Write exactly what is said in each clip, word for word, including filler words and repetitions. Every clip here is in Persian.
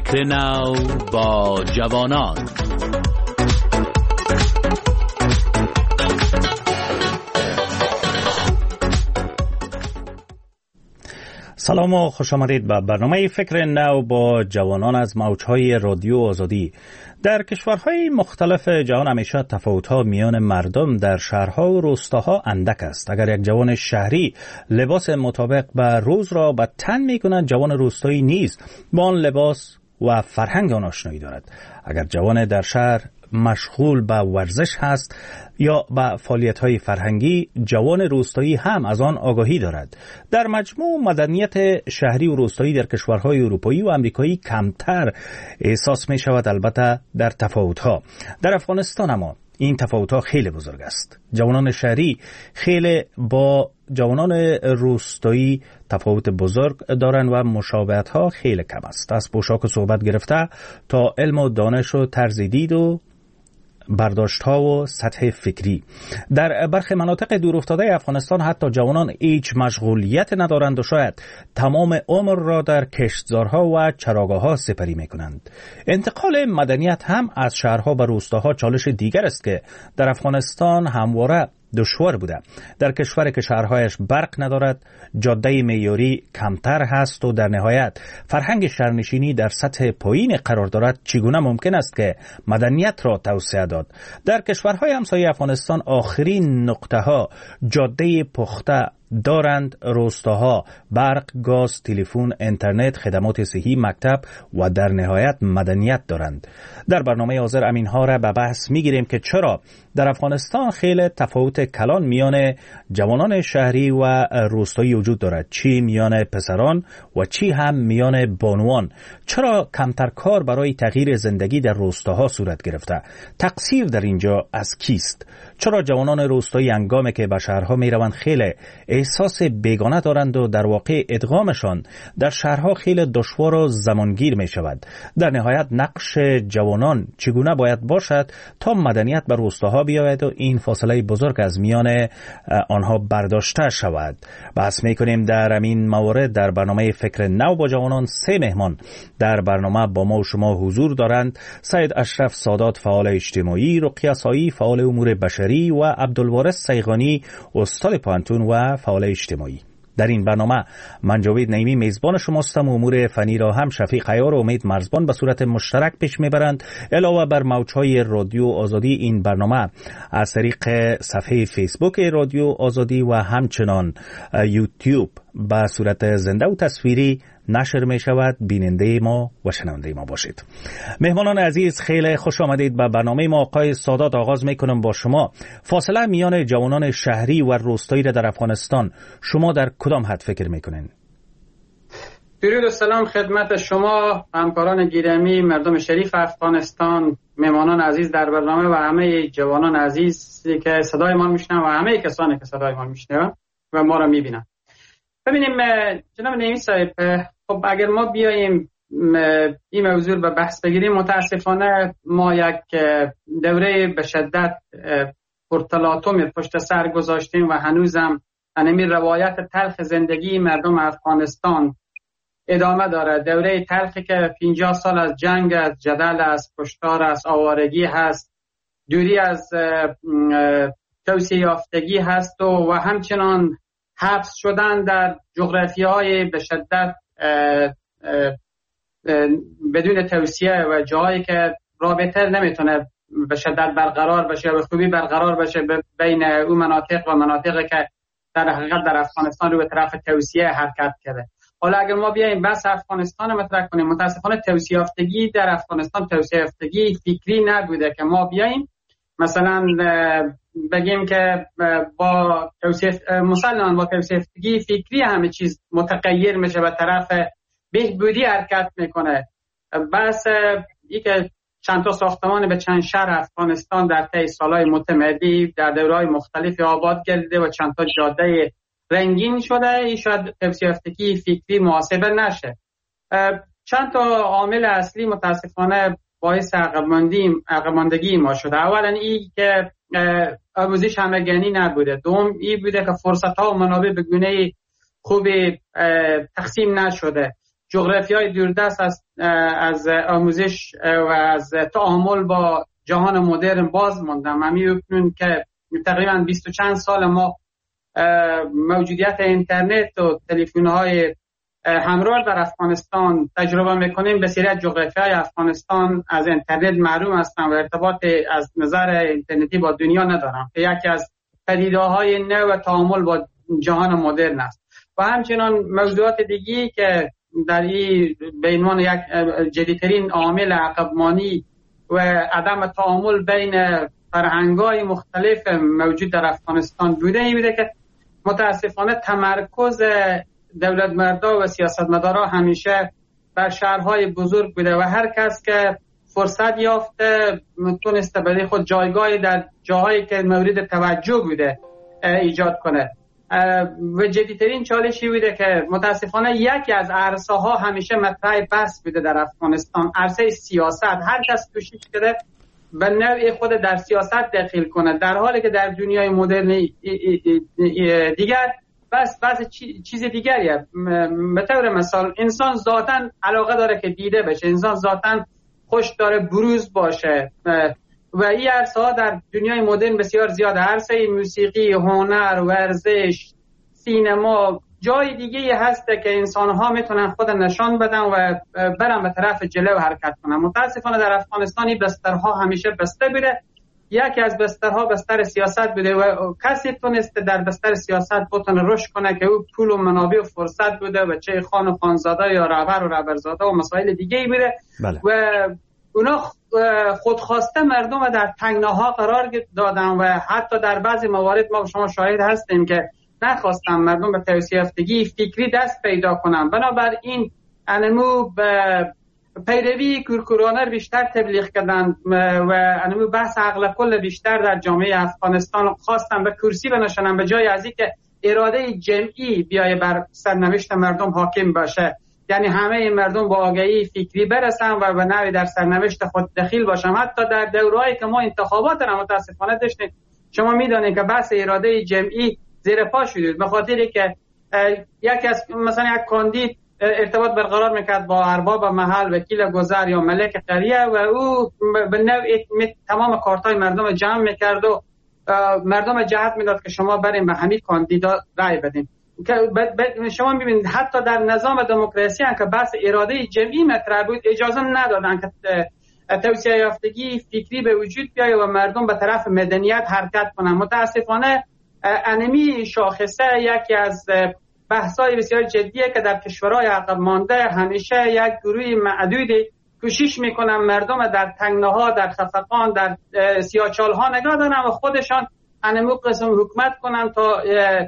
فکر نو با جوانان. سلام و خوش آمدید به برنامه فکر نو با جوانان از موجهای رادیو آزادی. در کشورهای مختلف جهان همیشه تفاوت‌ها میان مردم در شهرها و روستاها اندک است. اگر یک جوان شهری لباس مطابق به روز را به تن می‌کند، جوان روستایی نیز با آن لباس و فرهنگ آن آشنایی دارد. اگر جوان در شهر مشغول به ورزش هست یا به فعالیت‌های فرهنگی، جوان روستایی هم از آن آگاهی دارد. در مجموع مدنیت شهری و روستایی در کشورهای اروپایی و آمریکایی کمتر احساس می شود، البته در تفاوت‌ها. در افغانستان اما این تفاوت‌ها خیلی بزرگ است. جوانان شهری خیلی با جوانان روستایی تفاوت بزرگ دارند و مشابهت‌ها خیلی کم است. از پوشاک و صحبت گرفته تا علم و دانش و طرز دید و برداشت‌ها و سطح فکری. در برخی مناطق دورافتاده افغانستان حتی جوانان هیچ مشغولیت ندارند و شاید تمام عمر را در کشتزارها و چراگاه‌ها سپری می‌کنند. انتقال مدنیت هم از شهرها به روستاها چالش دیگر است که در افغانستان همواره دشوار بوده. در کشوری که شهرهایش برق ندارد، جاده معیاری کمتر هست و در نهایت فرهنگ شهرنشینی در سطح پایین قرار دارد، چگونه ممکن است که مدنیت را توسعه داد؟ در کشورهای همسایه افغانستان آخرین نقطه ها جاده پخته دارند، روستاها برق، گاز، تلفن، اینترنت، خدمات صحی، مکتب و در نهایت مدنیت دارند. در برنامه حاضر امینها را به بحث میگیریم که چرا در افغانستان خیلی تفاوت کلان میان جوانان شهری و روستایی وجود دارد، چی میان پسران و چی هم میان بانوان. چرا کمتر کار برای تغییر زندگی در روستاها صورت گرفته؟ تقصیر در اینجا از کیست؟ چرا جوانان روستایی هنگامی که به شهرها میروند خیلی احساس بیگانه دارند و در واقع ادغامشان در شهرها خیلی دشوار و زمانگیر می شود؟ در نهایت نقش جوانان چگونه باید باشد تا مدنیت بر روستاها بیاید و این فاصله بزرگ از میان آنها برداشته شود؟ بحث می کنیم در این موارد در برنامه فکر نو با جوانان. سه مهمان در برنامه با ما و شما حضور دارند: سید اشرف سادات، فعال اجتماعی، رقیه سایی، فعال امور بشری و عبدالوارث سیغانی، استاد پانتون و فعال اجتماعی. در این برنامه من جاوید نعیمی میزبان شماستم و امور فنی را هم شفیق عیار و امید مرزبان به صورت مشترک پیش میبرند. علاوه بر موجهای رادیو آزادی، این برنامه از طریق صفحه فیسبوک رادیو آزادی و همچنان یوتیوب به صورت زنده و تصویری نشر می شود. بیننده ما و شنونده ما باشید. مهمانان عزیز، خیلی خوش آمدید به برنامه ما. آقای سادات، آغاز می کنم با شما. فاصله میان جوانان شهری و روستایی را در افغانستان شما در کدام حد فکر می کنین؟ درود و سلام خدمت شما همکاران گرامی، مردم شریف افغانستان، مهمانان عزیز در برنامه و همه جوانان عزیز که صدای ما میشنون و همه کسانی که صدای ما میشنون و ما را میبینن. ببینیم جناب نعیمی صاحب، خب اگر ما بیاییم این موضوع رو به بحث بگیریم، متاسفانه ما یک دوره به شدت پرتلاطم پشت سر گذاشتیم و هنوزم همین روایت تلخ زندگی مردم افغانستان ادامه داره. دوره تلخی که پنجاه سال از جنگ، از جدل، از کشتار، از آوارگی هست، دوری از توسعه یافتگی هست و, و همچنان حبس شدن در جغرافیاهای به شدت اه اه اه بدون توسعه و جایی که رابطه نمیتونه به شدت برقرار بشه و به خوبی برقرار بشه بین اون مناطق و مناطقی که در حقیقت در افغانستان رو به طرف توسعه حرکت کرده. حالا اگر ما بیاییم بس افغانستان مطرح کنیم، متاسفانه توسعه یافتگی در افغانستان توسعه یافتگی فکری نبوده که ما بیاییم مثلا بگیم که با توسعه مسلمان با توسعه یافتگی فکری همه چیز متغیر میشه و طرف بهبودی حرکت میکنه. بس این که چند تا ساختمان به چند شهر افغانستان در طی سالهای متمدی در دوره‌های مختلف آباد گردیده و چند تا جاده رنگین شده، این شاید توسعه یافتگی فکری محاسبه نشه. چند تا عامل اصلی متاسفانه باعث عقب‌ماندگی ما شده. اولا این که آموزش همگانی نبوده. دوم این بوده که فرصت‌ها و منابع به گونه خوب تقسیم نشده. جغرافیای دوردست از از آموزش و از تعامل با جهان مدرن باز موندم. همی اکنون که تقریبا بیست و چند سال ما موجودیت اینترنت و تلفن‌های همراه در افغانستان تجربه میکنیم. بسیاری از جغرافیای افغانستان از اینترنت محروم هستند و ارتباط از نظر اینترنتی با دنیا ندارند که یکی از پدیده‌های نو تعامل با جهان مدرن است. و همچنین موضوعات دیگی که در این به عنوان یک جدیدترین عامل عقبمانی و عدم تعامل بین فرهنگ‌های مختلف موجود در افغانستان بوده این بوده که متاسفانه تمرکز دولت مردا و سیاستمدارا همیشه بر شهرهای بزرگ بوده و هر کس که فرصت یافته تونسته برای خود جایگاهی در جاهایی که مورد توجه بوده ایجاد کنه. و جدیدترین چالشی بوده که متاسفانه یکی از عرصه ها همیشه مطرح بحث بوده در افغانستان، عرصه سیاست. هر کس کوشش کرده به نوع خود در سیاست دخیل کنه، در حالی که در دنیای مدرن دیگر بس بس چیز دیگریه. به طور مثال انسان ذاتاً علاقه داره که دیده بشه، انسان ذاتاً خوش داره بروز باشه و این عرصه ها در دنیای مدرن بسیار زیاده. عرصه موسیقی، هنر، ورزش، سینما، جای دیگه هسته که انسان ها میتونن خود نشان بدن و برن به طرف جلو حرکت کنن. متاسفانه در افغانستانی بسترها همیشه بسته بوده. یکی از بسترها بستر سیاست بوده و کسی تونسته در بستر سیاست بتونه رشد کنه که او پول و منابع و فرصت بوده و چه خان و خانزاده یا رهبر و رهبرزاده و مسائل دیگه ای بوده. بله. و اونا خودخواسته مردم در تنگناها قرار دادن و حتی در بعضی موارد ما شما شاهد هستیم که نخواستن مردم به توسعه یافتگی فکری دست پیدا کنن. بنابراین انمو به پیروی کورکورانه بیشتر تبلیغ کردن و انمو بحث عقل کل بیشتر در جامعه افغانستان خواستن به کرسی بنشنن به جای از اینکه اراده جمعی بیای بر سرنوشت مردم حاکم باشه، یعنی همه مردم با آگاهی فکری برسن و به نوعی در سرنوشت خود دخیل باشن. حتی در دورهایی که ما انتخابات را متاسفانه داشتیم شما میدونید که بحث اراده جمعی زیر پا شد به خاطری که یکی از مثلا یک کاندید ارتباط برقرار میکرد با ارباب محل، وکیل گذر یا ملک قریه و او به نوعی تمام کارتای مردم جمع میکرد و مردم جهت میداد که شما بریم به همین کاندیدا رای بدین. که شما میبینید حتی در نظام دموکراسی هم که بحث اراده جمعی مطرح بود اجازه ندادن که توسعه یافتگی فکری به وجود بیاید و مردم به طرف مدنیت حرکت کنن. متاسفانه انمی شاخصه یکی از بحث‌های بسیار جدیه که در کشورهای عقب مانده همیشه یک گروه معدودی کوشش میکنن مردم در تنگناها، در خفقان، در سیاه‌چال‌ها نگاه دارن و خودشان انمو قسم حکومت کنن تا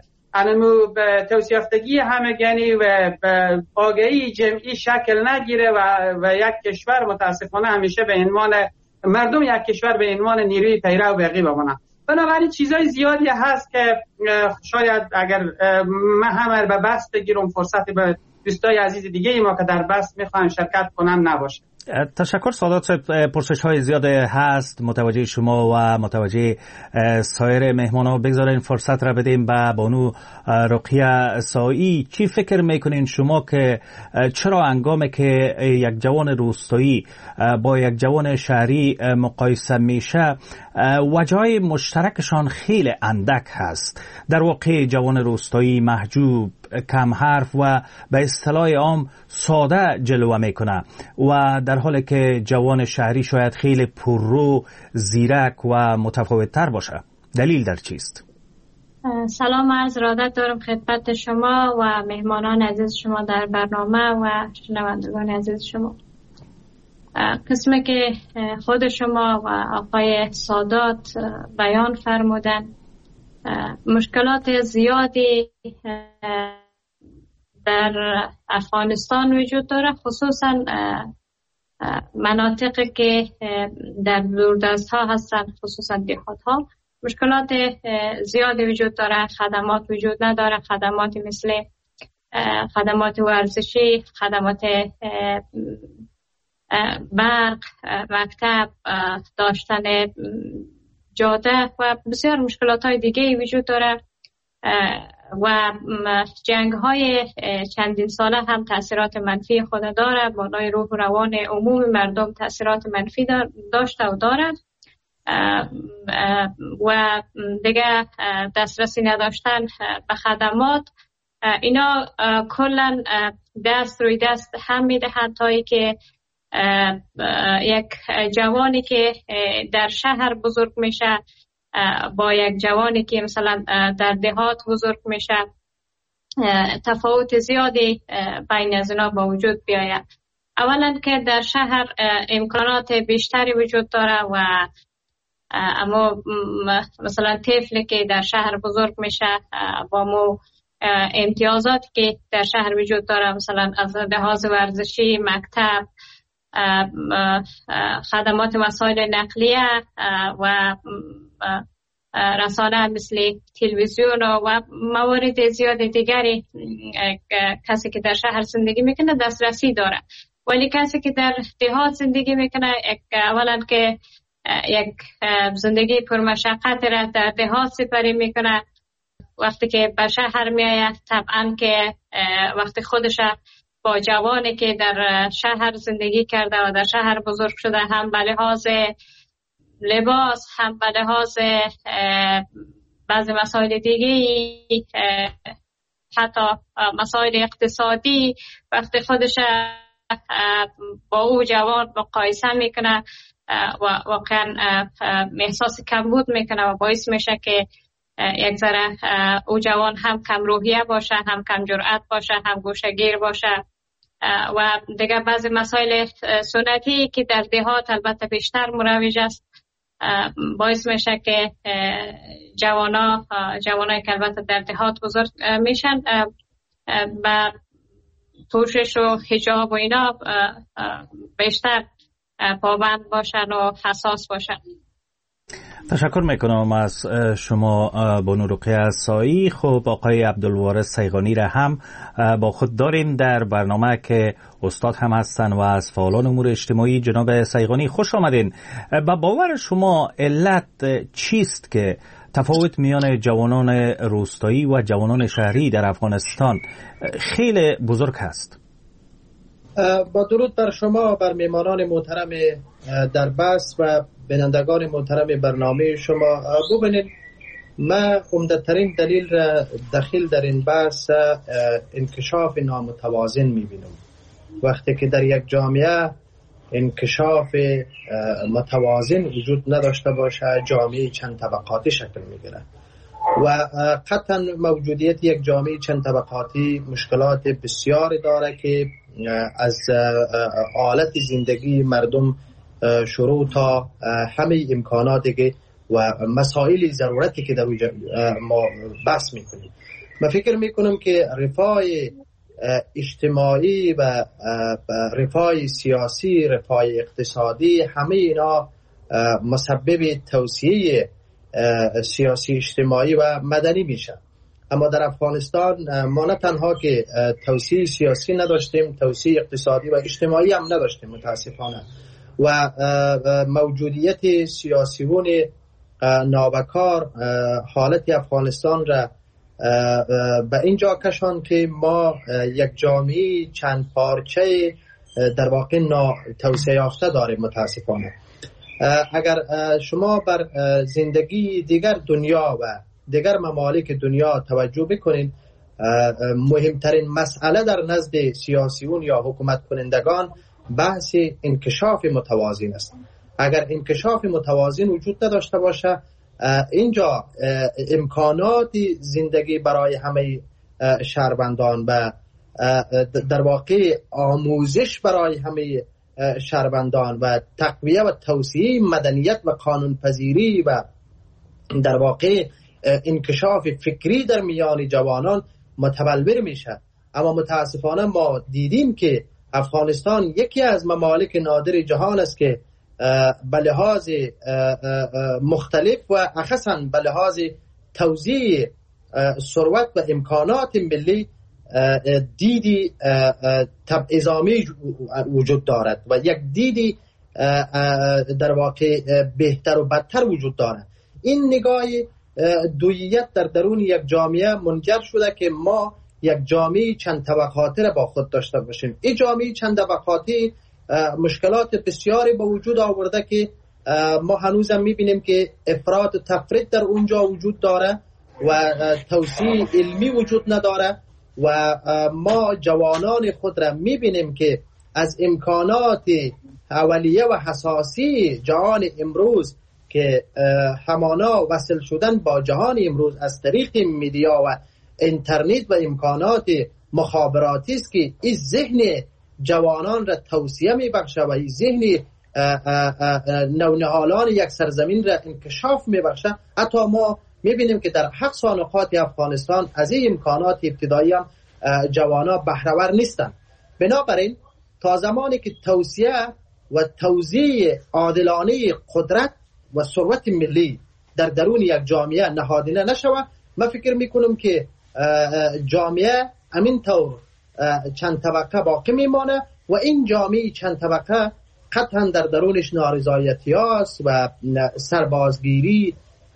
انمو به توسعه یافتگی همگانی و به آگاهی جمعی شکل نگیره و, و یک کشور متاسفانه همیشه به عنوان مردم یک کشور به عنوان نیروی پیرو باقی بمونن. بنابراین چیزای زیادی هست که شاید اگر من هم به بحث بگیرم فرصتی به دوستای عزیز دیگه ای ما که در بحث میخوان شرکت کنن نباشه. تشکر سادات صاحب. پرسش های زیاد هست، متوجه شما و متوجه سایر مهمانان. بگذارین فرصت را بدیم به بانو رقیه سایی. چی فکر میکنین شما که چرا هنگامی که یک جوان روستایی با یک جوان شهری مقایسه میشه وجهای مشترکشان خیلی اندک هست؟ در واقع جوان روستایی محجوب، کم حرف و به اصطلاح عام ساده جلوه میکنه و در حالی که جوان شهری شاید خیلی پررو، زیرک و متفاوت‌تر باشه. دلیل در چیست؟ سلام عرض ارادت دارم خدمت شما و مهمانان عزیز شما در برنامه و شنوندگان عزیز شما. قسمی که خود شما و آقای سادات بیان فرمودن مشکلات زیادی در افغانستان وجود داره، خصوصا مناطقی که در دوردست ها هستن، خصوصا دیهات ها مشکلات زیادی وجود داره. خدمات وجود نداره، خدماتی مثل خدمات ورزشی، خدمات برق، مکتب، داشتن جاده و بسیار مشکلات های دیگه وجود داره. و جنگ های چندین ساله هم تاثیرات منفی خود داره، بالای روح و روان عموم مردم تاثیرات منفی داشته و داره و دیگه دسترسی نداشتن به خدمات اینا کلا دست روی دست هم میده، حتی که یک جوانی که در شهر بزرگ میشه با یک جوانی که مثلا در دهات بزرگ میشه تفاوت زیادی بین از اینا با وجود بیاید. اولا که در شهر امکانات بیشتری وجود داره و اما مثلا طفلی که در شهر بزرگ میشه با مو امتیازاتی که در شهر وجود داره، مثلا از لحاظ ورزشی، مکتب، خدمات مسائل نقلیه و رسانه مثل تلویزیون و موارد زیاد دیگری کسی که در شهر زندگی میکنه دسترسی داره. ولی کسی که در دهات زندگی میکنه اولا که یک زندگی پرمشقت را در دهات سپری میکنه، وقتی که به شهر میآید طبعا که وقتی خودش با جوانی که در شهر زندگی کرده و در شهر بزرگ شده هم به لحاظ لباس هم به لحاظ بعضی مسائل دیگه حتی مسائل اقتصادی وقتی خودش با او جوان مقایسه میکنه و واقعا احساس کمبود میکنه و باعث میشه که یک ذره او جوان هم کم روحیه باشه، هم کم جرأت باشه، هم گوشه‌گیر باشه و دیگه بعضی مسائل سنتی که در دهات البته بیشتر مروج است باعث میشه که جوانا جوانایی که البته در دهات بزرگ میشن با پوشش و حجاب و اینا بیشتر پابند باشن و حساس باشن. تشکر میکنم از شما بانو رقیه سایی. خب آقای عبدالوارث سیغانی را هم با خود داریم در برنامه که استاد هم هستن و از فعالان امور اجتماعی. جناب سیغانی خوش آمدین. با باور شما علت چیست که تفاوت میان جوانان روستایی و جوانان شهری در افغانستان خیلی بزرگ است؟ با درود بر شما، بر میهمانان محترم در بحث و بینندگان محترم برنامه شما. ببینید من عمده‌ترین دلیل را دخیل در این بحث انکشاف نامتوازن میبینم. وقتی که در یک جامعه انکشاف متوازن وجود نداشته باشه جامعه چند طبقاتی شکل میگیره و قطعا موجودیت یک جامعه چند طبقاتی مشکلات بسیاری داره که از حالت زندگی مردم شروع تا همه امکاناتی که و مسائل ضرورتی که در ما بحث میکنیم. من فکر میکنم که رفاه اجتماعی و رفاه سیاسی، رفاه اقتصادی، همه اینا مسبب توسعه سیاسی اجتماعی و مدنی میشن. اما در افغانستان ما نه تنها که توسعه سیاسی نداشتیم، توسعه اقتصادی و اجتماعی هم نداشتیم متاسفانه و موجودیت سیاسیون نابکار حالت افغانستان را به اینجا کشان که ما یک جامعه چند پارچه در واقع توسعه یافته داریم متاسفانه. اگر شما بر زندگی دیگر دنیا و دیگر ممالک دنیا توجه بکنید، مهمترین مسئله در نزد سیاسیون یا حکومت کنندگان بحث انکشاف متوازن است. اگر انکشاف متوازن وجود نداشته باشه اینجا امکانات زندگی برای همه شهروندان و در واقع آموزش برای همه شهروندان و تقویه و توسعه مدنیت و قانون پذیری و در واقع انکشاف فکری در میان جوانان متبلور میشه. اما متاسفانه ما دیدیم که افغانستان یکی از ممالک نادر جهان است که به لحاظ مختلف و اخصاً به لحاظ توزیع ثروت و امکانات ملی دیدی تبعیض‌آمیز وجود دارد و یک دیدی در واقع بهتر و بدتر وجود دارد. این نگاه دوییت در درون یک جامعه منجر شده که ما یک جامعه چند طبقاتی را با خود داشته باشیم. این جامعه چند طبقاتی مشکلات بسیاری به وجود آورده که ما هنوزم میبینیم که افراط و تفرید در اونجا وجود داره و توسعه علمی وجود نداره و ما جوانان خود را میبینیم که از امکانات اولیه و حساسی جهان امروز که همانا وصل شدن با جهان امروز از طریق میدیا و اینترنت و امکانات مخابراتی است که این ذهن جوانان را توسعه میبخشه و این ذهن نونهالان یک سرزمین را انکشاف میبخشه. حتی ما میبینیم که در حق نقاط افغانستان از این امکانات ابتدایی هم جوانا بهره‌ور نیستند. بنابراین تا زمانی که توسعه و توزیع عادلانه قدرت و ثروت ملی در درون یک جامعه نهادینه نشود، من فکر میکنم که جامعه همین طور چند طبقه باقی میمانه و این جامعه چند طبقه قطعا در درونش نارضایتی هست و سربازگیری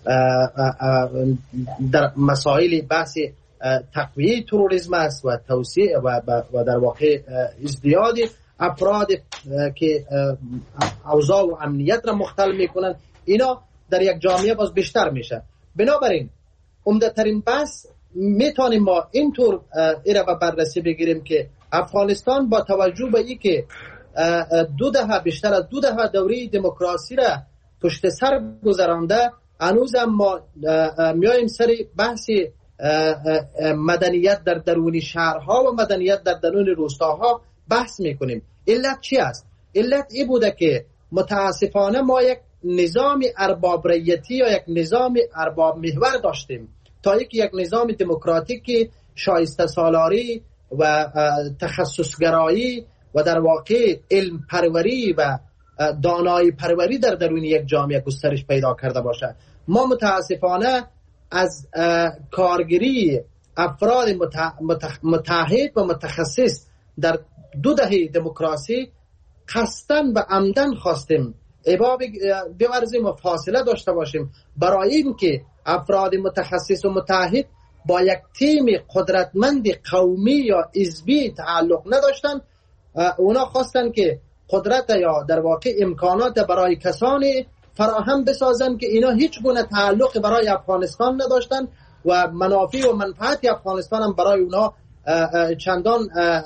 در مسائل بحث تقویه تروریسم است و توسعه و, و در واقع ازدیاد افراد که اوضاع و امنیت را مختل میکنن، اینا در یک جامعه باز بیشتر میشه. بنابراین عمده ترین بحث میتونیم ما اینطور ایره و بررسی بگیریم که افغانستان با توجه به این که دو دهه بیشتر از دو دهه دوره دموکراسی را پشت سر گذرانده، هنوز هم ما میایم سر بحث مدنیت در درون شهرها و مدنیت در درون روستاها بحث میکنیم. علت چی است؟ علت این بوده که متاسفانه ما یک نظام ارباب رعیتی یا یک نظام ارباب محور داشتیم تا یک یک نظام دموکراتیک شایسته سالاری و تخصصگرایی و در واقع علم پروری و دانایی پروری در درون یک جامعه گسترش پیدا کرده باشه. ما متاسفانه از کارگری افراد متحد و متخصص در دو دهه دموکراسی قصدن و عمدن خواستیم ابا بورزیم و فاصله داشته باشیم برای اینکه افراد متخصص و متحد با یک تیم قدرتمند قومی یا حزبی تعلق نداشتن. اونا خواستن که قدرت یا در واقع امکانات برای کسانی فراهم بسازن که اینا هیچ گونه تعلق برای افغانستان نداشتن و منافع و منفعت افغانستان هم برای اونا چندان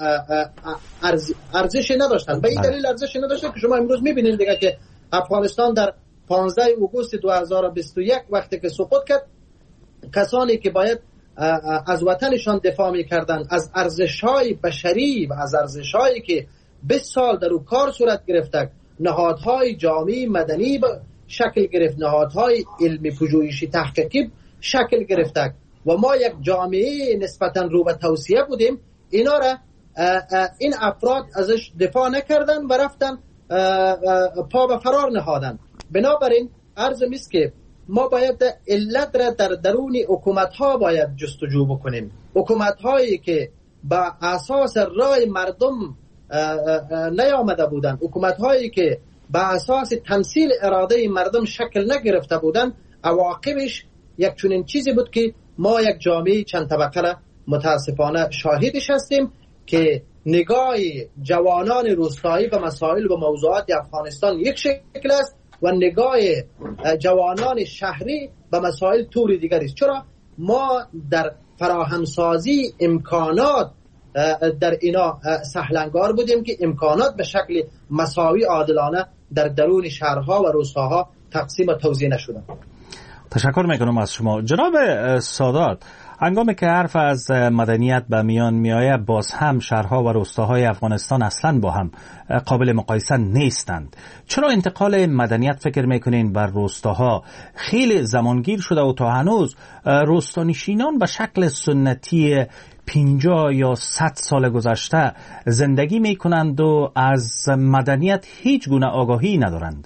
ارزش نداشتن. به این دلیل ارزش نداشتن که شما امروز میبینید دیگه که افغانستان در پانزده آگوست دو هزار و بیست و یک وقتی که سقوط کرد، کسانی که باید از وطنشان دفاع میکردن، از ارزش‌های بشری و از ارزش‌هایی که بیست سال در او کار صورت گرفته، نهادهای جامعه مدنی شکل گرفت، نهادهای علمی پژوهشی تحقیقی شکل گرفته و ما یک جامعه نسبتاً رو به توسعه بودیم، اینا را این افراد ازش دفاع نکردن و رفتن پا به فرار نهادن. بنابراین عرض میست که ما باید علت را در درون حکومت‌ها باید جستجو بکنیم. حکومت‌هایی که با اساس رای مردم نیامده بودن، حکومت‌هایی که با اساس تمثیل اراده مردم شکل نگرفته بودن، عواقبش یک چنین چیزی بود که ما یک جامعه چند طبقه را متاسفانه شاهدش هستیم که نگاه جوانان روستایی به مسائل و موضوعات افغانستان یک شکل است و نگاه جوانان شهری به مسائل طور دیگر است. چرا ما در فراهمسازی امکانات در اینا سهلنگار بودیم که امکانات به شکل مساوی عادلانه در درون شهرها و روستاها تقسیم و توزیع نشدن. تشکر میکنم از شما جناب سادات. هنگامی که حرف از مدنیت به میان میآید، باز هم شهرها و روستاهای افغانستان اصلا با هم قابل مقایسه نیستند. چرا انتقال مدنیت فکر میکنین بر روستاها خیلی زمانگیر شده و تا هنوز روستانشینان به شکل سنتی پنجاه یا صد سال گذشته زندگی میکنند و از مدنیت هیچ گونه آگاهی ندارند؟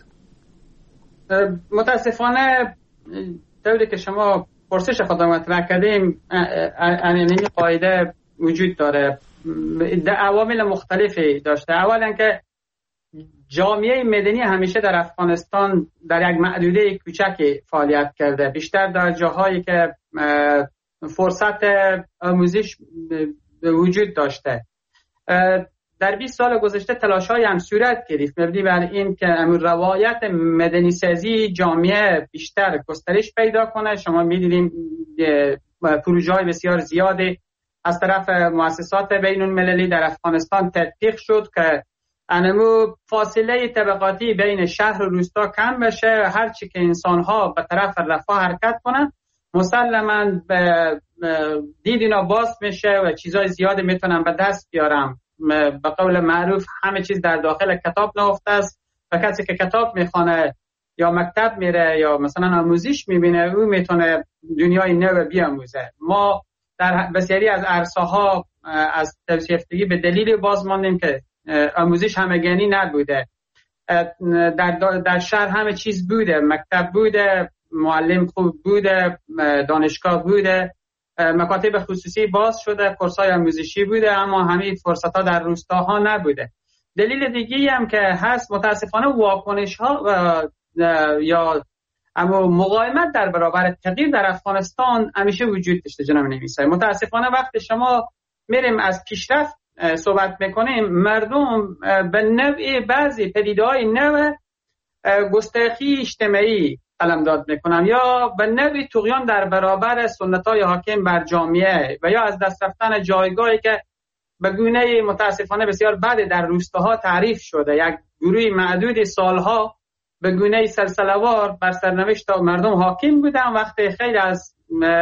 متاسفانه طوری که شما پرسش خود مطرح کردیم، این قاعده وجود داره، عوامل مختلفی داشته. اولا که جامعه مدنی همیشه در افغانستان در یک محدوده کوچک فعالیت کرده، بیشتر در جاهایی که فرصت آموزش وجود داشته. در بیست سال گذشته تلاش‌های هم صورت گرفت مبنی بر این که روایت مدنی سازی جامعه بیشتر گسترش پیدا کنه. شما می‌دیدین پروژه‌های بسیار زیادی از طرف مؤسسات بین المللی در افغانستان تطبیق شد که انمو فاصله طبقاتی بین شهر و روستا کم بشه. هرچی که انسان‌ها به طرف رفاه حرکت کنن مسلماً دید اینا باز میشه و چیزای زیادی میتونن به دست بیارم. به قول معروف همه چیز در داخل کتاب نهفته است و کسی که کتاب میخونه یا مکتب میره یا مثلا آموزش میبینه او میتونه دنیای نو بیاموزه. ما در بسیاری از عرصه‌ها از توصیفتگی به دلیل باز ماندیم که آموزش همگانی نبوده. در در شهر همه چیز بوده، مکتب بوده، معلم خوب بوده، دانشگاه بوده، مکاتب خصوصی باز شده، کورس‌های آموزشی بوده، اما همه فرصت‌ها در روستاها نبوده. دلیل دیگه‌ای هم که هست متاسفانه واکنش‌ها یا اما مقاومت در برابر تغییر در افغانستان همیشه وجود داشته. جناب نویسنده، متاسفانه وقتی شما میریم از پیشرفت صحبت میکنیم مردم به نوع بعضی پدیده‌های نو گستاخی اجتماعی قلمداد میکنن یا به نوعی طغیان در برابر سنت‌های حاکم بر جامعه و یا از دست رفتن جایگاهی که به گونه متاسفانه بسیار بد در روستاها تعریف شده. یک گروه معدود سالها به گونه سلسله‌وار بر سرنوشت مردم حاکم بودن. وقتی خیلی از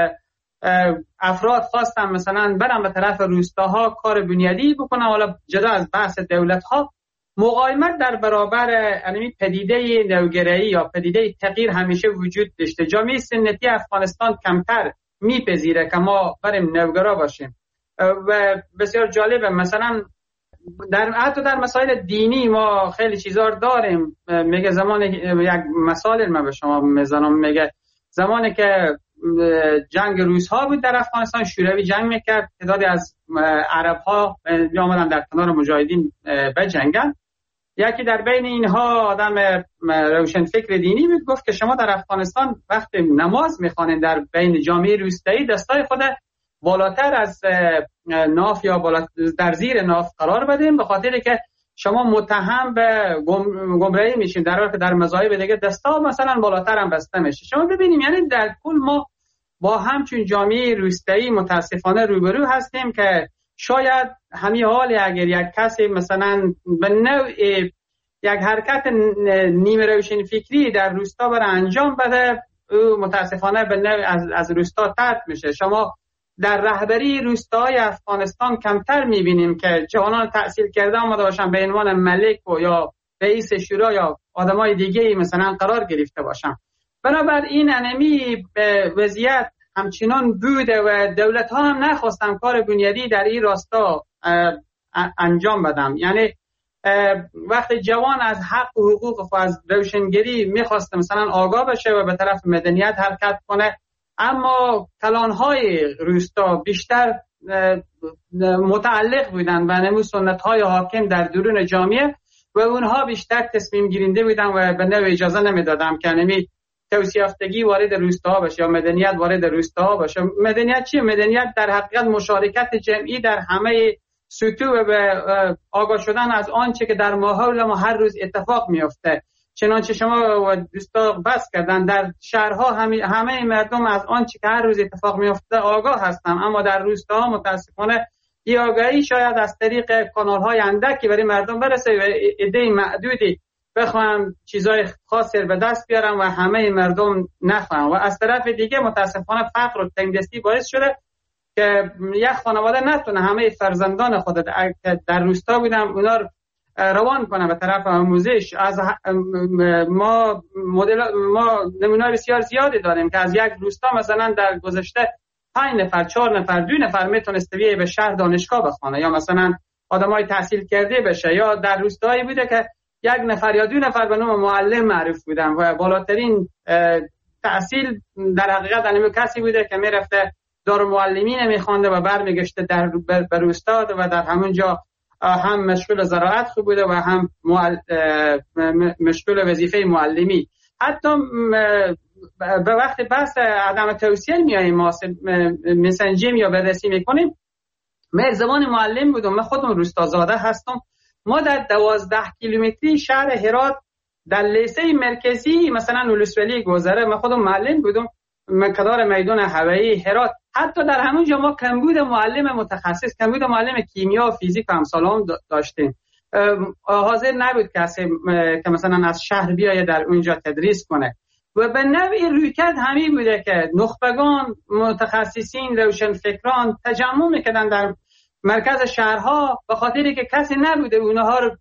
افراد خواستن مثلا برن به طرف روستاها کار بنیادی بکنن، حالا جدا از بحث دولت‌ها، مقاومت در برابر یعنی پدیده نوگرایی یا پدیده تغییر همیشه وجود داشته. جامعه سنتی افغانستان کمتر میپذیره که ما بریم نوگرا باشیم و بسیار جالبه مثلا در حتی در مسائل دینی ما خیلی چیزا داریم. میگه زمان یک مثال من به شما میزنم، میگه زمانی که جنگ روس‌ها بود در افغانستان، شوروی جنگ میکرد، تعدادی از عرب‌ها میامدن در کنار مجاهدین بجنگن. یکی در بین اینها آدم روشن فکر دینی بود، گفت که شما در افغانستان وقتی نماز میخوانید در بین جامعه روستایی دستای خود بالاتر از ناف یا بالا در زیر ناف قرار بدین، به خاطر که شما متهم به گمراهی میشین، در حالی که در مذاهب دیگه دستا مثلا بالاتر هم بسته میشه. شما ببینیم یعنی در کل ما با همچون جامعه روستایی متاسفانه روبرو هستیم که شاید همین حالی اگر یک کسی مثلا به نوع یک حرکت نیمه روشن فکری در روستا برای انجام بده، او متاسفانه به نوع از, از روستا طرد میشه. شما در رهبری روستاهای افغانستان کمتر میبینیم که جوانان تحصیل کرده آمده باشن به عنوان ملک و یا رئیس شورا یا آدمای دیگه مثلا قرار گرفته باشن. بنابراین انمی وضعیت همچنان بوده و دولت ها هم نخواستن کار بنیادی در این راستا انجام بدم. یعنی وقتی جوان از حق و حقوق و از روشنگری میخواست مثلا آگاه بشه و به طرف مدنیت حرکت کنه، اما کلانهای روستا بیشتر متعلق بودن به نمو سنت‌های حاکم در درون جامعه و اونها بیشتر تصمیم گیرنده بودن و به نوع اجازه نمیدادن که نمی توسعه‌یافتگی وارد روستاها بشه یا مدنیت وارد روستاها باشه. مدنیت چیه؟ مدنیت در حقیقت مشارکت جمعی در همه سطوح و به آگاه شدن از آنچه که در ماحول ما هر روز اتفاق میفته. چنانچه شما و دوستا بس کردن در شهرها همه, همه مردم از آنچه که هر روز اتفاق میفته آگاه هستن، اما در روستاها متاسفانه این آگاهی شاید از طریق کانال‌های اندکی برای مردم برسه و عده معدودی بخوام چیزای خاصی به دست بیارم و همه مردم نخوام. و از طرف دیگه متاسفانه فقر و تنگدستی باعث شده که یک خانواده نتونه همه فرزندان خود در روستا بودن اونا روان کنه به طرف آموزش. از ما مدل ما نمونه بسیار زیادی داریم که از یک روستا مثلا در گذشته پنج نفر، چهار نفر، دو نفر میتونسته بیه به شهر دانشگاه بخونه یا مثلا آدمای تحصیل کرده بشه، یا در روستایی بوده که یک نفر یا دو نفر به نام معلم معروف بودن و بالاترین تحصیل در حقیقت انمی کسی بوده که میرفته دارالمعلمین میخوانده و برمیگشته در به روستا و در همونجا هم مشغول زراعت خوب بوده و هم مشغول وظیفه معلمی. حتی به وقت بحث عدم توسعه میاییم مسنجیم یا بررسی میکنیم، من زبان معلم بودم، من خودم روستازاده هستم. ما در دوازده کیلومتری شهر هرات در لیسه مرکزی مثلا اولوسولی گذره، من خودم معلم بودم، من کدار میدان هوایی هرات. حتی در همونجا ما کمبود معلم متخصص، کمبود معلم کیمیا و فیزیک و امثال هم داشتیم. حاضر نبود کسی که مثلا از شهر بیایه در اونجا تدریس کنه. و به نوعی رویکرد همین بوده که نخبگان، متخصصین، روشنفکران تجمع میکردن در مرکز شهرها، به خاطری که کسی نبوده اونها رو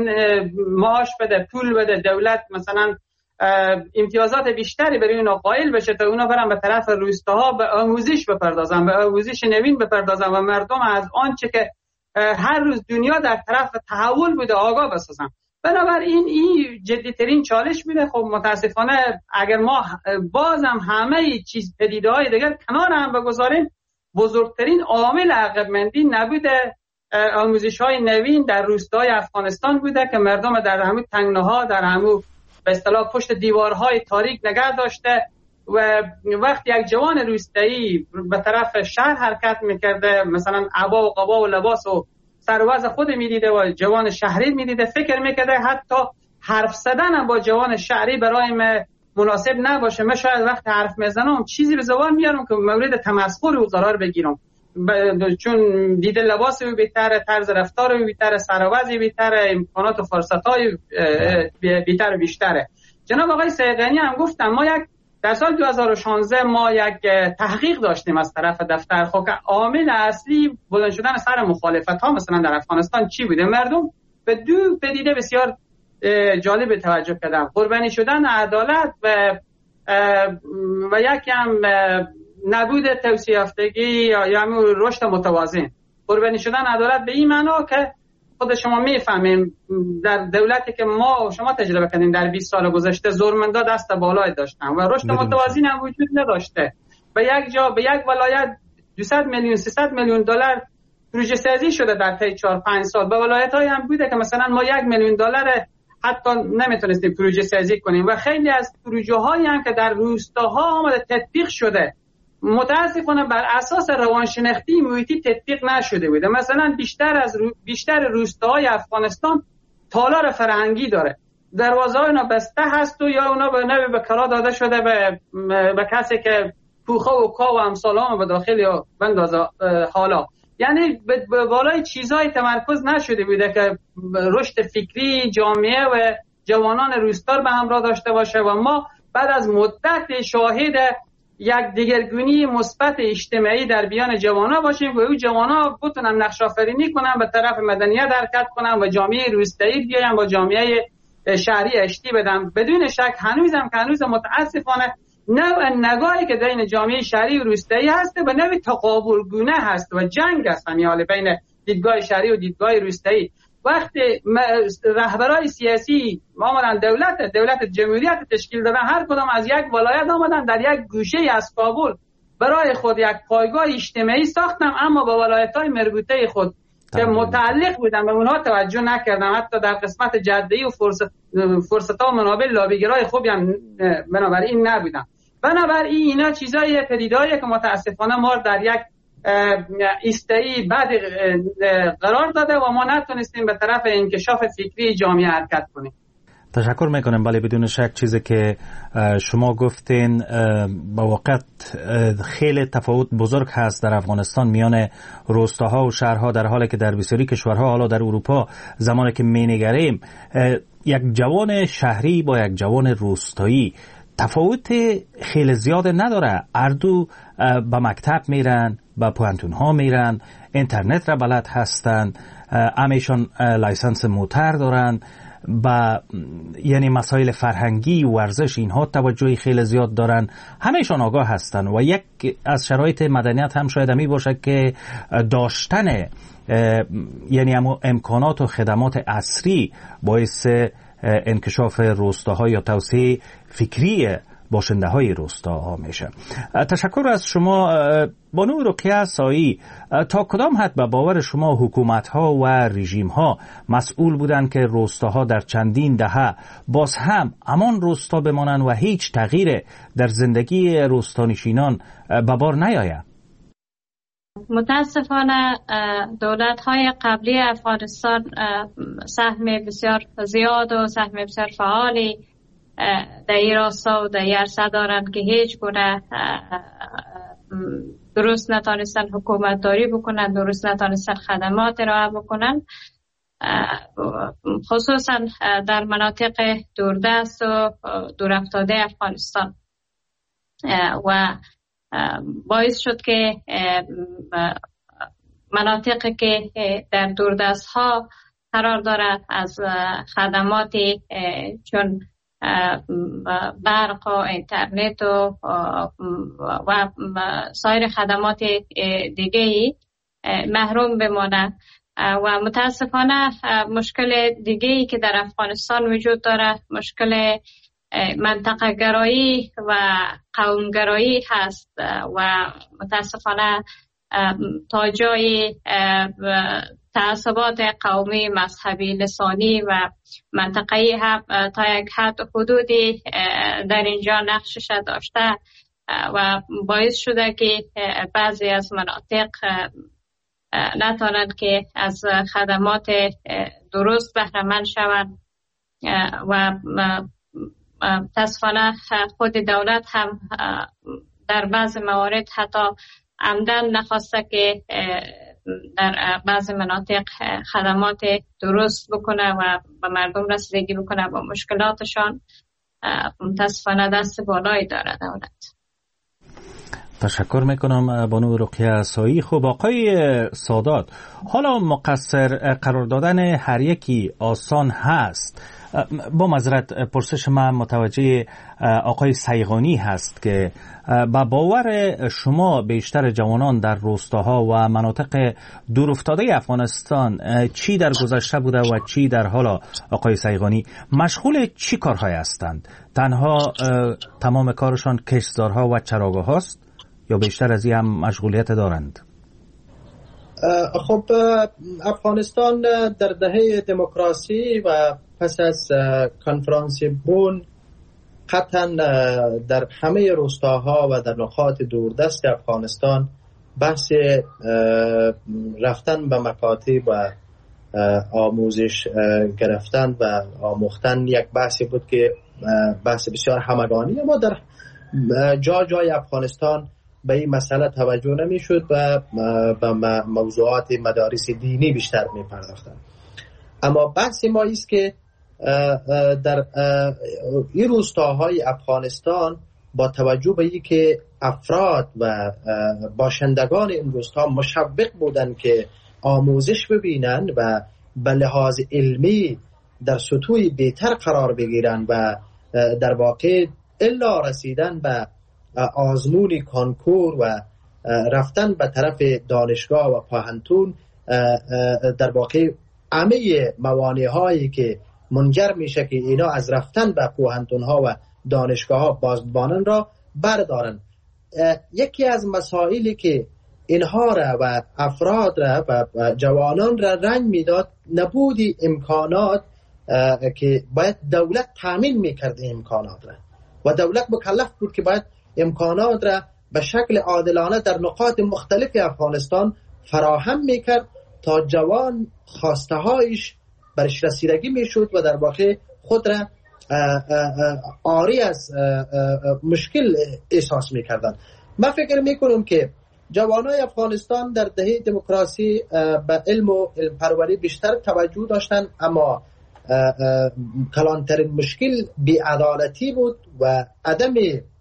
معاش بده، پول بده، دولت مثلا امتیازات بیشتری برای اونا قائل بشه تا اونا برن به طرف روستاها به آموزش بپردازن، به آموزش نوین بپردازن و مردم از آنچه که هر روز دنیا در طرف تحول بوده آگاه بسازن. بنابراین این جدی ترین چالش میده. خب متاسفانه اگر ما بازم همه چیز پدیده‌های دیگر کنار هم بگذاریم، بزرگترین عامل عقب‌مندی نبود آموزش‌های نوین در روستاهای افغانستان بوده که مردم در همون تنگناها، در همون به اصطلاح پشت دیوارهای تاریک نگه داشته و وقتی یک جوان روستایی به طرف شهر حرکت میکرده، مثلا عبا و قبا و لباس و سر و وضع خود میدیده و جوان شهری میدیده، فکر میکرده حتی حرف زدن با جوان شهری برای من مناسب نباشه. من شاید وقت حرف میزنم چیزی به زبان میارم که مورد تمسخر او قرار بگیرم، چون دیده لباس او بهتره، طرز رفتار او بهتره، سر و وضع بهتره، امکانات و فرصت‌های بهتر و بیشتره. جناب آقای سیدغنی هم گفتم ما یک در سال دو هزار و شانزده ما یک تحقیق داشتیم از طرف دفتر. خب که عامل اصلی بلند شدن سر مخالفت ها مثلا در افغانستان چی بوده؟ مردم به دو پدیده بسیار جالب توجه کردن: قربانی شدن عدالت و و یکی هم نبود توسعه یافتگی یا یعنی رشد متوازن. قربانی شدن عدالت به این معنا که خود شما میفهمین در دولتی که ما و شما تجربه کردین در بیست سال گذشته زورمندا دست بالای داشتن و رشد متوازن هم وجود نداشته. به یک جا به یک ولایت دویست میلیون سیصد میلیون دلار پروژه سازی شده در طی چهار پنج سال. به ولایت‌های هم بوده که مثلا ما یک میلیون دلار حتی نمیتونستیم پروژه سازی کنیم و خیلی از پروژه‌هایی هم که در روستاها آمده تطبیق شده متاسفانه بر اساس روانشناختی محیطی تطبیق نشده بوده. مثلا بیشتر از رو... بیشتر روستاهای افغانستان تالار فرهنگی داره، دروازه‌ها اینا بسته هست و یا اونا به نوی به کرا داده شده به به کسی که پوخه و کا و امثالام به داخل یا بندازه حالا. یعنی به بالای چیزای تمرکز نشده بوده که رشد فکری جامعه و جوانان روستا به همراه داشته باشه و ما بعد از مدت شاهد یک دیگرگونی مثبت اجتماعی در بیان جوانا باشیم و او جوانا بتونن نقش آفرینی کنن، به طرف مدنیت حرکت کنن و جامعه روستایی بیاین با جامعه شهری اشتی بدن. بدون شک هنوزم که هنوز متاسفانه نوع نگاهی که بین جامعه شهری و روستایی هست به نوع تقابلگونه هست و جنگ هست یعنی بین دیدگاه شهری و دیدگاه روستایی. وقتی رهبرای سیاسی آمدن دولت دولت جمهوریت تشکیل دادن، هر کدام از یک ولایت آمدن در یک گوشه از کابل برای خود یک پایگاه اجتماعی ساختن، اما با ولایت‌های مربوطه خود که متعلق بودن به اونها توجه نکردن. حتی در قسمت جده‌ای و فرصت فرصت‌ها و منابع لابیگرای خوبی هم بنابراین نبودن. بنابراین اینا چیزایی پدیده‌ای که متاسفانه ما در یک ایستایی بعد قرار داده و ما نتونستیم به طرف انکشاف فکری جامعه حرکت کنیم. تشکر میکنم. ولی بدون شک چیزی که شما گفتین با واقع خیلی تفاوت بزرگ هست در افغانستان میان روستاها و شهرها، در حالی که در بسیاری کشورها حالا در اروپا زمانی که مینگریم یک جوان شهری با یک جوان روستایی تفاوت خیلی زیاد نداره. اردو به مکتب میرن، به پوهنتون ها میرن، اینترنت را بلد هستن، همیشون لایسنس موتر دارن، با یعنی مسائل فرهنگی و ورزش اینها توجهی خیلی زیاد دارن، همهشون آگاه هستن و یک از شرایط مدنیت هم شاید همی باشه که داشتن یعنی امکانات و خدمات عصری باعث انکشاف روستاها یا توسعه فکری باشنده های روستاها میشه. تشکر از شما بانو رقیه سایی. تا کدام حد به باور شما حکومت ها و رژیم ها مسئول بودند که روستاها در چندین دهه باز هم همان روستا بمانند و هیچ تغییر در زندگی روستانشینان به بار نیاید؟ متاسفانه دولت های قبلی افغانستان سهم بسیار زیاد و سهم بسیار فعالی در این راستا و در این عرصه دارند که هیچ گونه درست نتانستن حکومت داری بکنن، درست نتانستن خدمات ارائه بکنن، خصوصا در مناطق دوردست و دورافتاده افغانستان، و باعث شد که مناطقی که در دوردست ها قرار دارد از خدمات چون برق و اینترنت و و سایر خدمات دیگه محروم بمانه. و متاسفانه مشکل دیگه‌ای که در افغانستان وجود دارد مشکل منطقه گرایی و قوم گرایی هست و متاسفانه تا جای تعصبات قومی، مذهبی، لسانی و منطقه‌ای هم تا یک حد حدودی در اینجا نقشش داشته و باعث شده که بعضی از مناطق نتوانند که از خدمات درست بهره مند شوند و متاسفانه خود دولت هم در بعض موارد حتی عمدن نخواسته که در بعض مناطق خدمات درست بکنه و به مردم رسیدگی بکنه با مشکلاتشان. متاسفانه دست بالایی داره دولت. تشکر میکنم بانو رقیه سایی. خب آقای سادات، حالا مقصر قرار دادن هر یکی آسان هست. با معذرت پرسش من متوجه آقای سیغانی هست که با باور شما بیشتر جوانان در روستاها و مناطق دورافتاده افغانستان چی در گذشته بوده و چی در حالا آقای سیغانی مشغول چی کارهای هستند؟ تنها تمام کارشان کشتزارها و چراگاه هاست یا بیشتر از این هم مشغولیت دارند؟ خب افغانستان در دهه دموکراسی و پس از کنفرانس بون قطعا در همه روستاها و در نقاط دوردست افغانستان بحث رفتن به مکاتب و آموزش گرفتن و آموختن یک بحثی بود که بحث بسیار همگانی، اما در جا جای افغانستان به این مسئله توجه نمی شد و به موضوعات مدارس دینی بیشتر می پرداختن. اما بحث ما است که در این روستاهای افغانستان با توجه به این که افراد و باشندگان این روستا مشوق بودند که آموزش ببینند و به لحاظ علمی در سطوح بهتر قرار بگیرند و در واقع الا رسیدن به آزمون کانکور و رفتن به طرف دانشگاه و پاهنتون در واقع همه موانع هایی که منجر میشه که اینا از رفتن به پاهنتون ها و دانشگاه ها بازبانن را بردارن. یکی از مسائلی که اینها را و افراد را و جوانان را رنج میداد نبودی امکانات که باید دولت تامین میکرد امکانات را و دولت مکلف بود که باید امکانات را به شکل عادلانه در نقاط مختلف افغانستان فراهم میکرد تا جوان خواسته هایش برش رسیدگی میشد و در واقع خود را عاری از مشکل احساس میکردن. من فکر میکنم که جوانای افغانستان در دهه دموکراسی به علم و علم پروری بیشتر توجه داشتن، اما کلانترین مشکل بی‌عدالتی بود و عدم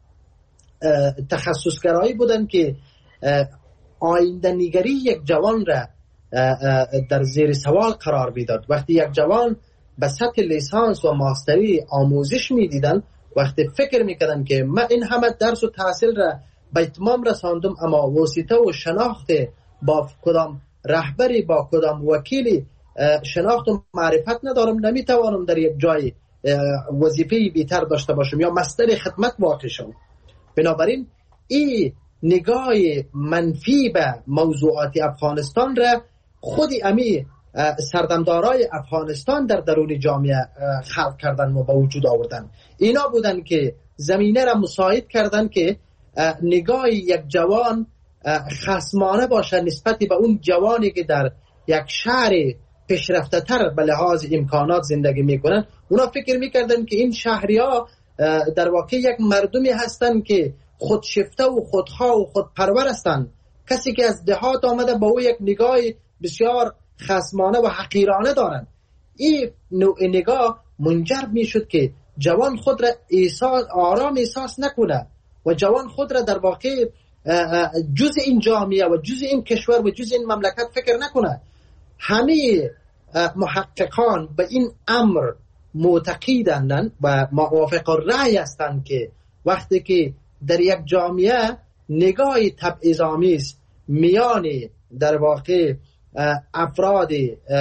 تخصصگرایی بودن که آینده نگری یک جوان را در زیر سوال قرار میداد. وقتی یک جوان به سطح لیسانس و ماستری آموزش میدیدن، وقتی فکر میکردن که من این همه درس و تحصیل را به اتمام رساندم اما واسطه و شناخت با کدام رهبری با کدام وکیلی شناخت و معرفت ندارم، نمیتوانم در یک جای وظیفه بیتر داشته باشم یا مصدر خدمت واقع شم. بنابراین این نگاه منفی به موضوعات افغانستان را خود امی سردمدارای افغانستان در درون جامعه خلق کردن و به وجود آوردن. اینا بودن که زمینه را مساعد کردن که نگاه یک جوان خصمانه باشه نسبت به اون جوانی که در یک شهر پیشرفته تر به لحاظ امکانات زندگی میکنن. اونا فکر میکردن که این شهری ها در واقع یک مردمی هستن که خودشفته و خودخواه و خودپرور هستن. کسی که از دهات آمده با او یک نگاه بسیار خصمانه و حقیرانه دارن. این نوع نگاه منجر میشد که جوان خود را احساس آرام احساس نکنه و جوان خود را در واقع جز این جامعه و جز این کشور و جز این مملکت فکر نکنه. همه محققان به این امر معتقدند و موافق الرأی هستند که وقتی که در یک جامعه نگاه تبعیض‌آمیز میان در واقع افراد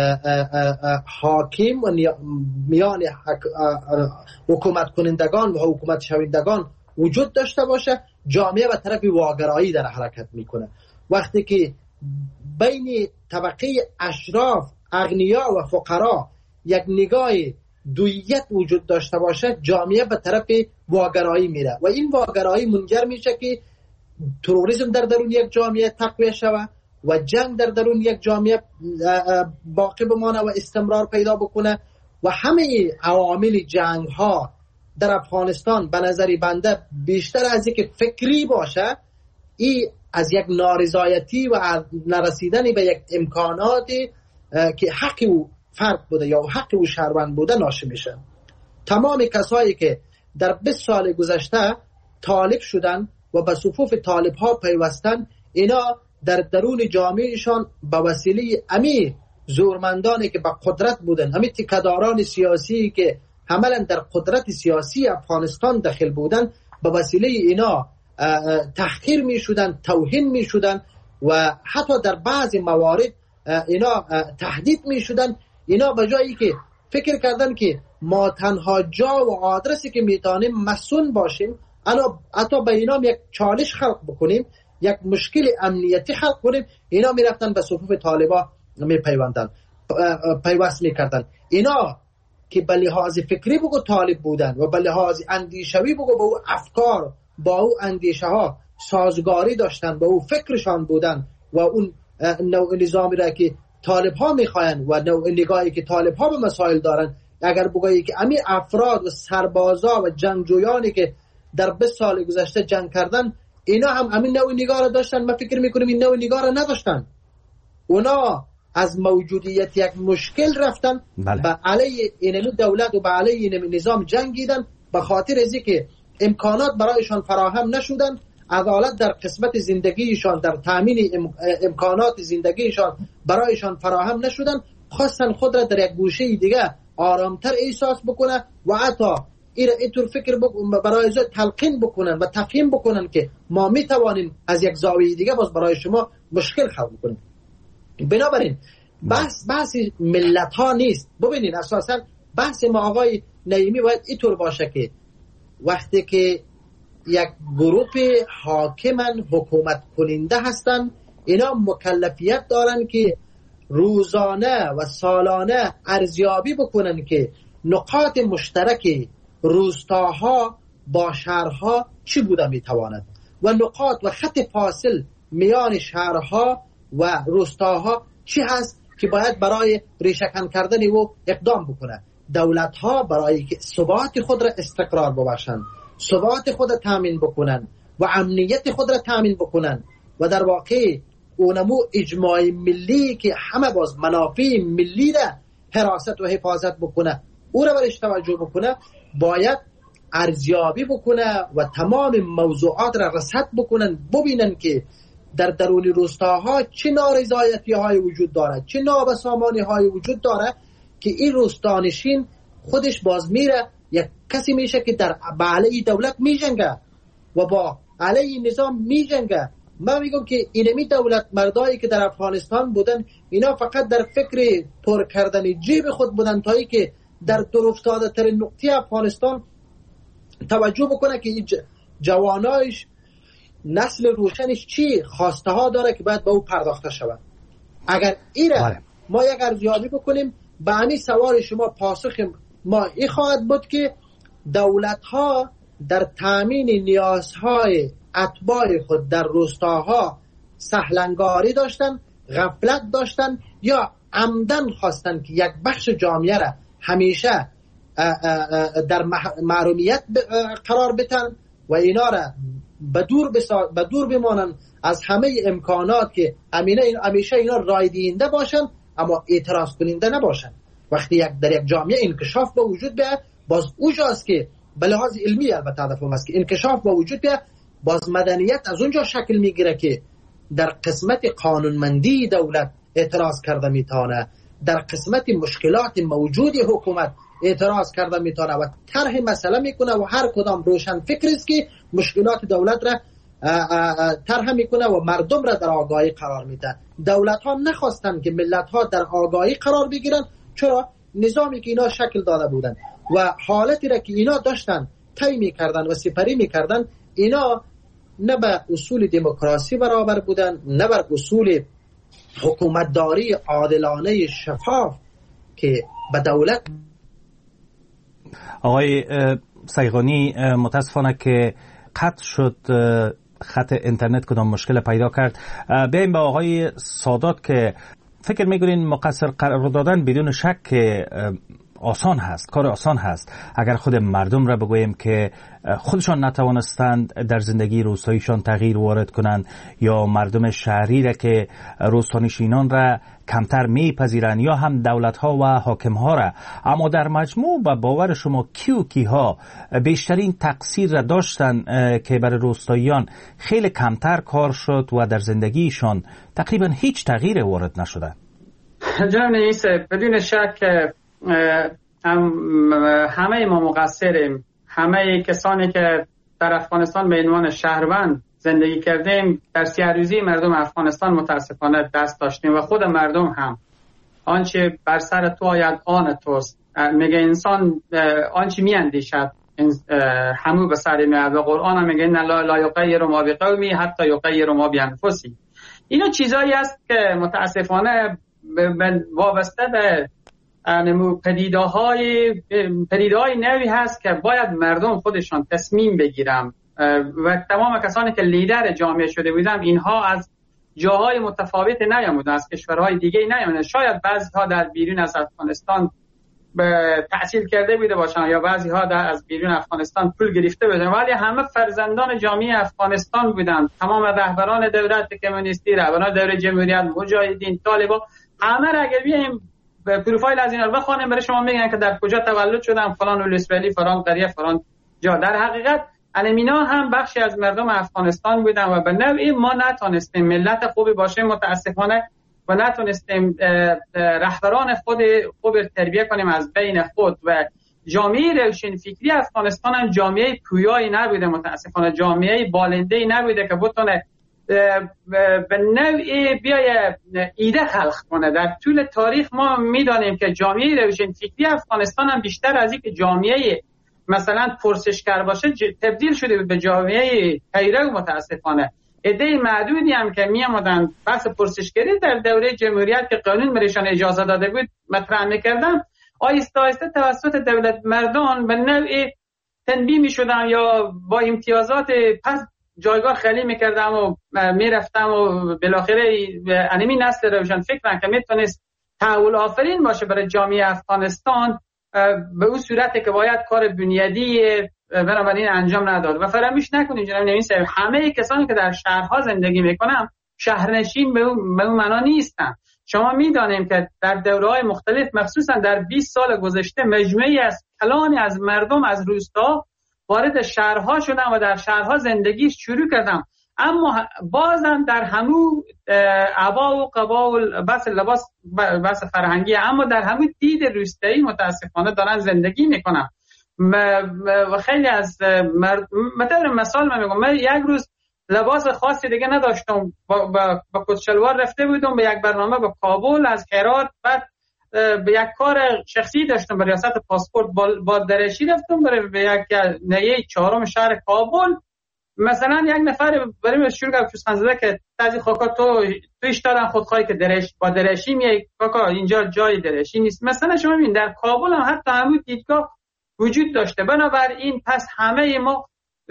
حاکم و میان حکومت کنندگان و حکومت شوندگان وجود داشته باشه، جامعه به طرف واگرایی در حرکت میکنه. وقتی که بین طبقه اشراف، اغنیا و فقرا یک نگاه دویت وجود داشته باشه، جامعه به طرف واگرایی میره و این واگرایی منجر میشه که تروریسم در درون یک جامعه تقویت شود و جنگ در درون یک جامعه باقی بمانه و استمرار پیدا بکنه و همه عوامل جنگ ها در افغانستان به نظری بنده بیشتر از اینکه فکری باشه، این از یک نارضایتی و نرسیدن به یک امکاناتی که حق او فرد بوده یا حق او شهروند بوده ناشی میشه. تمام کسایی که در بیست سال گذشته طالب شدن و به صفوف طالب ها پیوستن، اینا در درون جامعهشان به وسیله امی زورمندانی که به قدرت بودن، امی تکداران سیاسی که عملا در قدرت سیاسی افغانستان داخل بودن، به وسیله اینا تحقیر می شدن، توهین می شدن و حتی در بعضی موارد اینا تهدید می شدن. اینا به جایی که فکر کردن که ما تنها جا و آدرسی که میتونیم مسئول باشیم، انا حتی به اینا یک چالش خلق بکنیم، یک مشکل امنیتی خلق کنیم، اینا میرفتن به صفوف طالبا میپیوندن پیوست میکردن. اینا که به لحاظ فکری بگو طالب بودن و به لحاظ اندیشوی بگو با او افکار، با او اندیشه ها سازگاری داشتن، با او فکرشان بودن و اون نوع نظامی را که طالب ها میخواین و نوع نگاهی که طالب ها به مسائل دارن، اگر بگویی که امی افراد و سربازا و جنگجویانی که در بیست سال گذشته جنگ کردن، اینا هم همین نوع نگاه را داشتن، من فکر میکنم این نوع نگاه را نداشتن. اونا از موجودیت یک مشکل رفتن، بله. به علیه این دولت و به علیه این نظام جنگیدن، به خاطر ازی که امکانات برایشان فراهم نشودن، عدالت در قسمت زندگیشان، در تامین ام... امکانات زندگیشان برایشان فراهم نشودن، خواستن خود را در یک گوشه دیگه آرامتر احساس بکنه و حتی این اینطور فکر بک... برای تلقین بکنن و تفهیم بکنن که ما میتوانیم از یک زاویه دیگه باز برای شما مشکل خلق کنیم. بنابراین بحث بحث ملت ها نیست. ببینید اساسا بحث ما آقای نعیمی باید اینطور باشه که وقتی که یک گروه حاکمن، حکومت کننده هستن، اینا مکلفیت دارن که روزانه و سالانه ارزیابی بکنن که نقاط مشترک روستاها با شهرها چی بوده میتواند و نقاط و خط فاصل میان شهرها و روستاها چی هست که باید برای ریشه‌کن کردن او اقدام بکنه. دولت ها برای که ثبات خود را استقرار ببخشند، ثبات خود را تامین بکنن و امنیت خود را تامین بکنن و در واقع اونمو اجماع ملی که همه باز منافع ملی را حراست و حفاظت بکنه، او را برش توجه بکنه، باید ارزیابی بکنه و تمام موضوعات را رصد بکنن، ببینن که در درون روستاها چه نارضایتی های وجود داره، چه نابسامانی های وجود داره که این روستانشین خودش باز میره یک کسی میشه که در علیه دولت میجنگه و با علیه نظام میجنگه. من میگم که اینمی دولت مردایی که در افغانستان بودن، اینا فقط در فکر پر کردن جیب خود بودن تایی که در دورافتاده ترین نقطه افغانستان توجه بکنه که جوانایش نسل روشنش چی خواسته ها داره که باید به او پرداخته شود. اگر ایره ما یک ارزیابی بکنیم به همین سوال شما پاسخ ما این خواهد بود که دولت ها در تامین نیازهای اتباع خود در روستاها سهلنگاری داشتن، غفلت داشتن یا عمدن خواستن که یک بخش جامعه را همیشه در محرومیت قرار بدن و اینا را به دور به دور بمانن از همه امکانات که همیشه اینا رای دهنده باشن اما اعتراض کننده نباشن. وقتی یک در یک جامعه انکشاف به وجود بیاد، باز اونجاست که به لحاظ علمی البته هدفم است که انکشاف به وجود بیاد، باز مدنیت از اونجا شکل میگیره که در قسمت قانونمندی دولت اعتراض کرده میتونه، در قسمت مشکلات موجود حکومت اعتراض کرده میتونه و طرح مسئله میکنه و هر کدام روشن فکر است که مشکلات دولت را طرح میکنه و مردم را در آگاهی قرار میده. دولت ها نخواستن که ملت ها در آگاهی قرار بگیرن، چرا؟ نظامی که اینا شکل داده بودن و حالتی را که اینا داشتن طی میکردن و سپری میکردن، اینا نه به اصول دموکراسی برابر بودن، نه بر اصول حکومتداری عادلانه شفاف که به دولت. آقای سیغانی، متاسفانه که قطع شد خط اینترنت، کدام مشکل پیدا کرد. بیاییم به آقای سادات که فکر می‌کنین مقصر قرار دادن بدون شک آسان هست، کار آسان هست. اگر خود مردم را بگوییم که خودشان نتوانستند در زندگی روستاییشان تغییر وارد کنند یا مردم شهری را که روستانشینان را کمتر میپذیرند یا هم دولت‌ها و حاکم‌ها را، اما در مجموع با باور شما کی و کیها بیشترین تقصیر را داشتند که برای روستاییان خیلی کمتر کار شد و در زندگیشان تقریبا هیچ تغییر وارد نشده؟ جناب رئیس، بدون شک همه ما مقصریم. همه کسانی که در افغانستان به عنوان شهروند زندگی کردیم در سیاه‌روزی مردم افغانستان متاسفانه دست داشتیم و خود مردم هم. آنچه بر سر تو آید آن توست، میگه انسان آنچه میاندیشد همو به سر میاد و قرآن هم میگه لا لا یغیر ما بقومی حتی یغیر ما بانفسهم. اینا چیزایی است که متاسفانه وابسته به نمو پدیده‌های پدیده‌های نوی هست که باید مردم خودشان تصمیم بگیرن و تمام کسانی که لیدر جامعه شده بودن اینها از جاهای متفاوت نیامدن، از کشورهای دیگه نیامدن. شاید بعضی‌ها در بیرون از افغانستان به تحصیل کرده بوده باشن یا بعضی‌ها در از بیرون افغانستان پول گرفته بودن، ولی همه فرزندان جامعه افغانستان بودن. تمام رهبران دولت کمونیستی، رهبران دوره جمهوریت، مجاهدین، طالبان، همه را اگر بیایم پروفایل از اینا رو بخونیم برای شما میگن که در کجا تولد شدن، فلان ولسوالی، فلان قریه، فلان جا. در حقیقت اینا هم بخشی از مردم افغانستان بودن و به نوعی ما نتونستیم ملت خوبی باشیم متاسفانه و نتونستیم رهبران خود خوب تربیت کنیم از بین خود و جامعه روشن فکری افغانستان هم جامعه پویایی نبوده متاسفانه، جامعه بالنده‌ای نبوده که بتونه به نوعی بیای ایده خلق کنه. در طول تاریخ ما میدانیم که جامعه روشن فکری افغانستان هم بیشتر از این که جامعه مثلا پرسشگر باشه تبدیل شده به جامعه پیرو متاسفانه. عده معدودی هم که می آمدن بحث پرسشگری در دوره جمهوریت که قانون برایشان اجازه داده بود مطرح میکردن، آهسته آهسته توسط دولت مردان به نوعی تنبیه می شدن یا با امتیازات پس جایگاه خالی میکردم و میرفتم و بالاخره انمی نسل روشن فکرن که میتونست تحول آفرین باشه برای جامعه افغانستان به اون صورتی که باید کار بنیادی بنابراین انجام نداد. و فراموش نکنید جناب نویس، همه کسانی که در شهرها زندگی میکنن شهرنشین به اون معنا نیستن. شما میدانیم که در دوره‌های مختلف مخصوصا در بیست سال گذشته مجموعی از کلانی از مردم از روستا وارد شهرها شدن و در شهرها زندگی شروع کردن، اما بازم در همون عبا و قبا و بس لباس بس فرهنگی، اما در همون دید روستایی متاسفانه دارن زندگی میکنن و خیلی از مثلا مثال من میگم، من یک روز لباس خاصی دیگه نداشتم، با با, با کت شلوار رفته بودم به یک برنامه به کابل از هرات، بعد به یک کار شخصی داشتم، به ریاست پاسپورت با درشی رفتم برای به یک نهیه چهارم شهر کابل. مثلا یک نفر برای شروع کرد پوسخند زده که تازی خوکا تو تویش دارن خودخواهی که درش با درشی میای کاکا اینجا جای درشی نیست. مثلا شما ببین در کابل هم حتی همون دیدگاه وجود داشته. بنابراین پس همه ما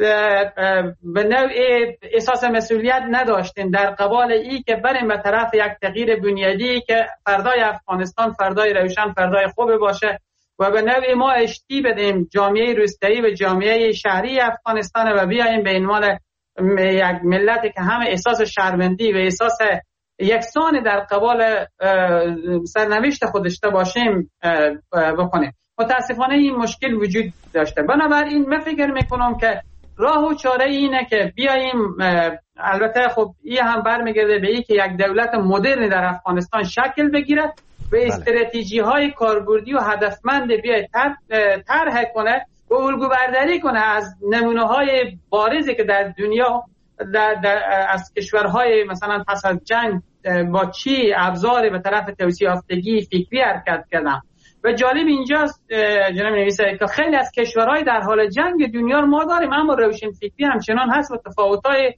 به نوع احساس مسئولیت نداشتیم در قبال ای که بریم به طرف یک تغییر بنیادی که فردای افغانستان فردای روشن فردای خوب باشه و به نوع ما اشتی بدیم جامعه روستایی و جامعه شهری افغانستان و بیاییم به عنوان یک ملتی که همه احساس شرمندی و احساس یکسان در قبال سرنوشت خودش باشیم بکنیم. متاسفانه این مشکل وجود داشته. بنابراین من فکر میکنم که راه و چاره اینه که بیاییم، البته خب این هم برمیگرده به این که یک دولت مدرن در افغانستان شکل بگیره و استراتژی های کاربردی و هدفمند بیاید طرح کنه و الگو برداری کنه از نمونه های بارزی که در دنیا در در از کشورهای مثلا پس از جنگ با چی ابزاری به طرف توسعه یافتگی فکری حرکت کردن. و جالب اینجاست جناب نویسنده که خیلی از کشورهای در حال جنگ دنیا رو ما داریم، اما روشن فکری همچنان هست و تفاوت‌های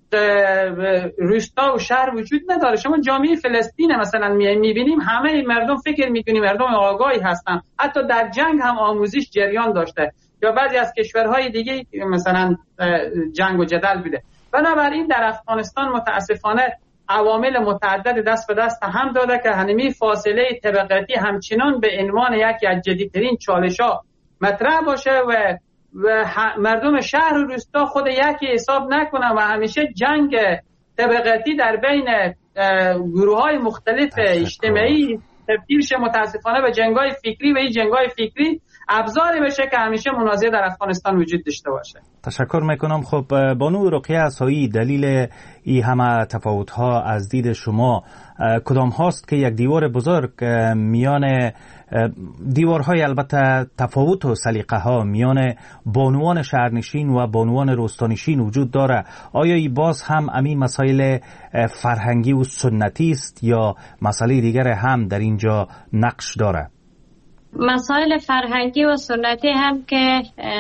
روستا و شهر وجود نداره. شما جامعه فلسطین مثلا می‌بینیم همه مردم فکر می‌کنیم مردم آگاهی هستن، حتی در جنگ هم آموزش جریان داشته، یا بعضی از کشورهای دیگه مثلا جنگ و جدل بوده. بنابراین در افغانستان متاسفانه عوامل متعدد دست به دست هم داده که همین فاصله طبقاتی همچنان به عنوان یکی از جدیدترین چالش‌ها مطرح باشه و و مردم شهر و روستا خود یکی حساب نکنن و همیشه جنگ طبقاتی در بین گروه‌های مختلف اجتماعی تبدیل شه متاسفانه به جنگ‌های فکری و این جنگ‌های فکری ابزاری بشه که همیشه منازعه در افغانستان وجود داشته باشه. تشکر میکنم. خب بانو رقیه عصایی، دلیل این همه تفاوت‌ها از دید شما کدام هاست که یک دیوار بزرگ میان دیوارهای البته تفاوت و سلیقه ها میان بانوان شهرنشین و بانوان روستانشین وجود داره؟ آیا ای باز هم امی مسائل فرهنگی و سنتی است یا مسئله دیگر هم در اینجا نقش داره؟ مسائل فرهنگی و سنتی هم که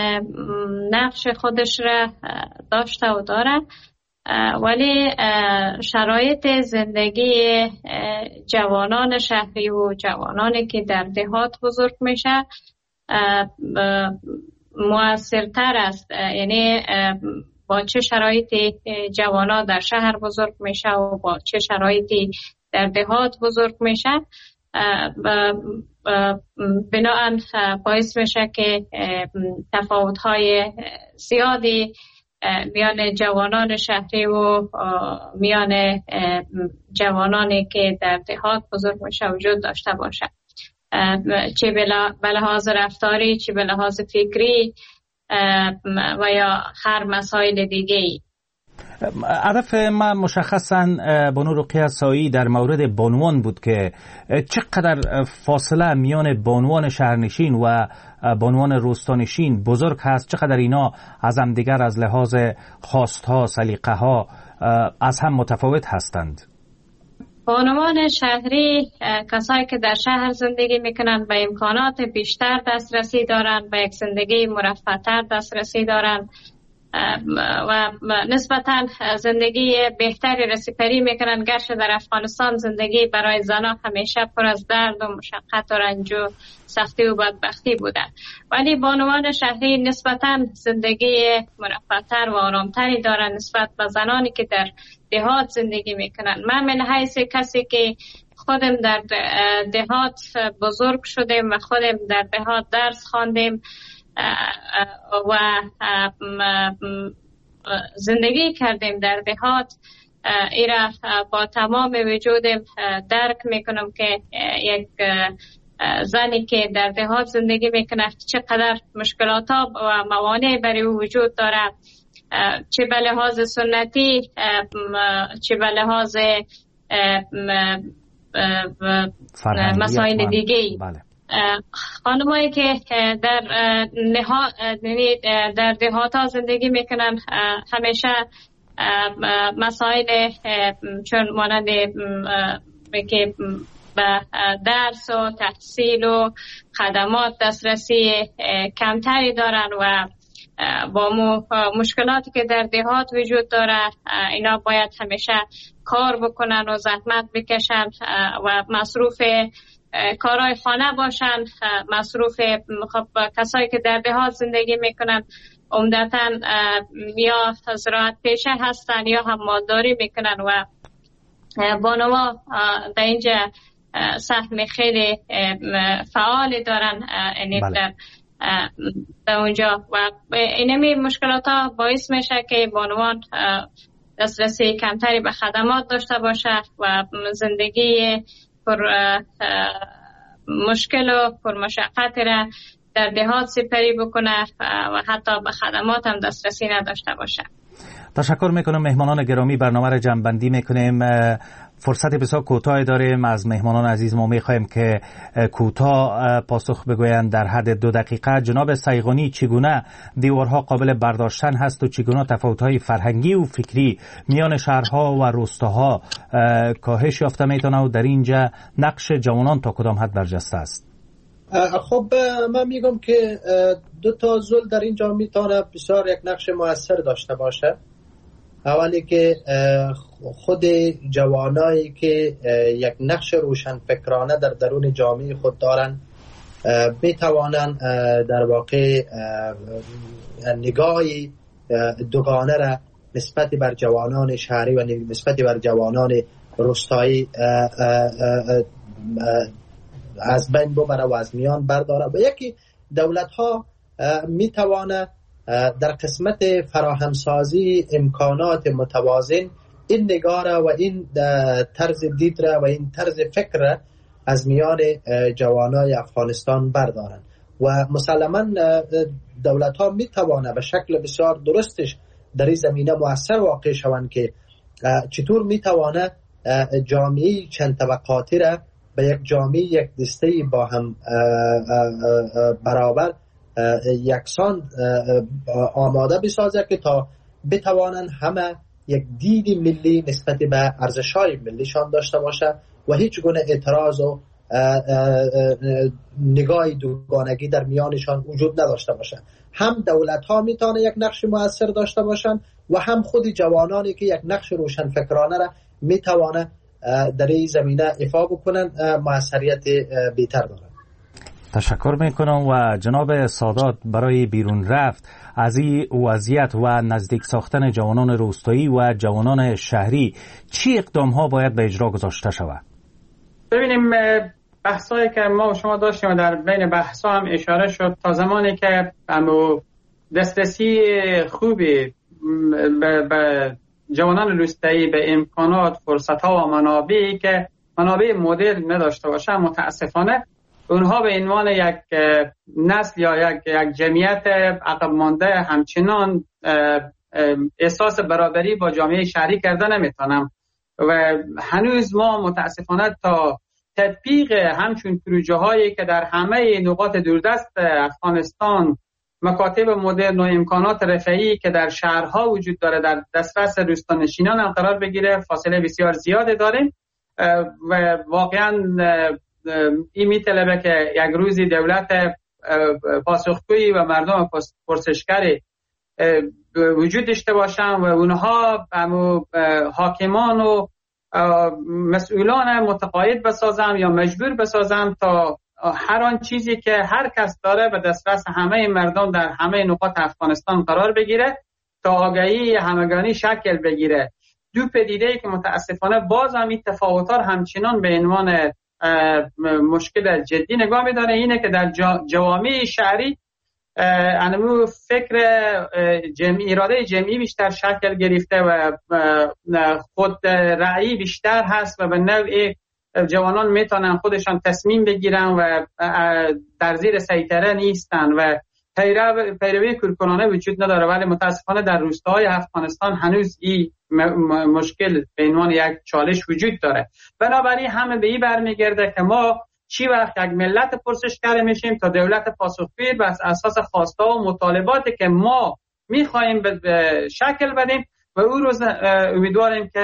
نقش خودش را داشته و داره، ولی شرایط زندگی جوانان شهری و جوانانی که در دهات بزرگ میشه مؤثرتر است. یعنی با چه شرایطی جوانا در شهر بزرگ میشه و با چه شرایطی در دهات بزرگ میشه بناهن باعث میشه که تفاوت‌های زیادی میان جوانان شهری و میان جوانانی که در دهات بزرگ میشه وجود داشته باشه، چه به لحاظ رفتاری چه به لحاظ فکری و یا هر مسائل دیگه ای. هدف ما مشخصاً بانو رقیه عصایی در مورد بانوان بود که چقدر فاصله میان بانوان شهرنشین و بانوان روستانشین بزرگ هست، چقدر اینا از هم دیگر از لحاظ خواستها سلیقه ها از هم متفاوت هستند. بانوان شهری کسایی که در شهر زندگی میکنن به امکانات بیشتر دسترسی دارن، به یک زندگی مرفه‌تر دسترسی دارن و نسبتاً زندگی بهتری رسیپری میکنن. گرچه در افغانستان زندگی برای زنان همیشه پر از درد و مشقت و رنج و سختی و بدبختی بوده، ولی بانوان شهری نسبتاً زندگی مرفه‌تر و آرامتری دارن نسبت به زنانی که در دهات زندگی میکنن. من من حیث کسی که خودم در دهات بزرگ شدیم و خودم در دهات درس خواندیم و زندگی کردیم در دهات، ایرا با تمام وجودم درک میکنم که یک زنی که در دهات زندگی میکنه چقدر مشکلات ها و موانع برای وجود داره، چه به لحاظ سنتی چه به لحاظ مسائل دیگه. بله. خانمایی که در نها در دهات ها زندگی میکنن همیشه مسائل چون مانند که به درس و تحصیل و خدمات دسترسی کمتری دارن و با مشکلاتی که در دهات وجود داره اینا باید همیشه کار بکنن و زحمت بکشن و مصروف کارهای خانه باشن. مصروف خب کسایی که در دهات زندگی میکنن عمدتاً یا زراعت پیشه هستن یا هم مالداری میکنن و بانوا در اینجا سهم خیلی فعالی دارن در در اونجا و اینمی مشکلات ها باعث میشه که بانوان دسترسی کمتری به خدمات داشته باشه و زندگی پر مشکل و پر مشقت را در دهات سپری بکنه و حتی به خدمات هم دسترسی نداشته باشه. تشکر میکنم. مهمانان گرامی، برنامه را جمع‌بندی میکنیم. فرصت بسیار کوتاه داریم. از مهمانان عزیز ما میخوایم که کوتاه پاسخ بگویند در حد دو دقیقه. جناب سیغانی، چگونه دیوارها قابل برداشتن هست و چگونه تفاوت‌های فرهنگی و فکری میان شهرها و روستاها کاهش یافته میتونه و در اینجا نقش جوانان تا کدام حد برجسته است؟ خب من میگم که دو تا زل در اینجا میتونه بسیار یک نقش موثر داشته باشه. اولی که خود جوانایی که یک نقش روشن فکرانه در درون جامعه خود دارن بتوانن در واقع نگاهی دوگانه را نسبت بر جوانان شهری و نسبت بر جوانان روستایی از بین ببره و از میان برداره. و یکی دولت ها می توانه در قسمت فراهمسازی امکانات متوازن این نگاه را و این طرز دید را و این طرز فکر را از میان جوانای افغانستان بردارن و مسلما دولت ها می توانه به شکل بسیار درستش در این زمینه مؤثر واقع شوند که چطور می توانه جامعه چند طبقاتی را به یک جامعه یک دسته با هم برابر یکسان آماده بسازه که تا بتوانند همه یک دید ملی نسبت به ارزش‌های ملیشان داشته باشه و هیچ گونه اعتراض و نگاه دوگانگی در میانشان وجود نداشته باشه. هم دولت ها میتونه یک نقش مؤثر داشته باشند و هم خود جوانانی که یک نقش روشن فکرانه را میتونه در این زمینه ایفا بکنن موثریت بهتر دارن. تشکر میکنم. و جناب سادات، برای بیرون رفت از این وضعیت و نزدیک ساختن جوانان روستایی و جوانان شهری چی اقدام ها باید به اجرا گذاشته شود؟ ببینیم بحثایی که ما و شما داشتیم و در بین بحثا هم اشاره شد، تا زمانی که دسترسی خوبی به جوانان روستایی به امکانات، فرصت ها و منابعی که منابع مدرن نداشته باشن، متاسفانه اونها به عنوان یک نسل یا یک یک جمعیت عقب مانده همچنان احساس برابری با جامعه شهری کرده نمیتونم و هنوز ما متاسفانه تا تطبیق همچون پروژه هایی که در همه نقاط دوردست افغانستان مکاتب مدرن و امکانات رفاهی که در شهرها وجود داره در دسترس روستانشینان هم قرار بگیره، فاصله بسیار زیاده داریم و واقعا این میطلبه که یک روزی دولت پاسخگویی و مردم پرسشگری وجود داشته باشن و اونها حاکمان و مسئولان متقاعد بسازم یا مجبور بسازم تا هر آن چیزی که هر کس داره به دسترس همه مردم در همه نقاط افغانستان قرار بگیره تا آگاهی همگانی شکل بگیره. دو پدیده‌ای که متاسفانه باز هم این تفاوت‌ها همچنان به عنوان مشکل جدی نگاه می‌داره اینه که در جوامع شهری انمو فکر جمعی، اراده جمعی بیشتر شکل گرفته و خود رأیی بیشتر هست و به نوعی جوانان میتونن خودشان تصمیم بگیرن و در زیر سیطره نیستن و پیروی کورکورانه وجود نداره. ولی متاسفانه در روستاهای افغانستان هنوز این مشکل به عنوان یک چالش وجود داره. بنابراین همه به این برمیگرده که ما چی وقت یک ملت پرسشگر میشیم تا دولت پاسخگوی بر اساس خواسته و مطالباتی که ما میخوایم به شکل بدیم و او روز امیدواریم که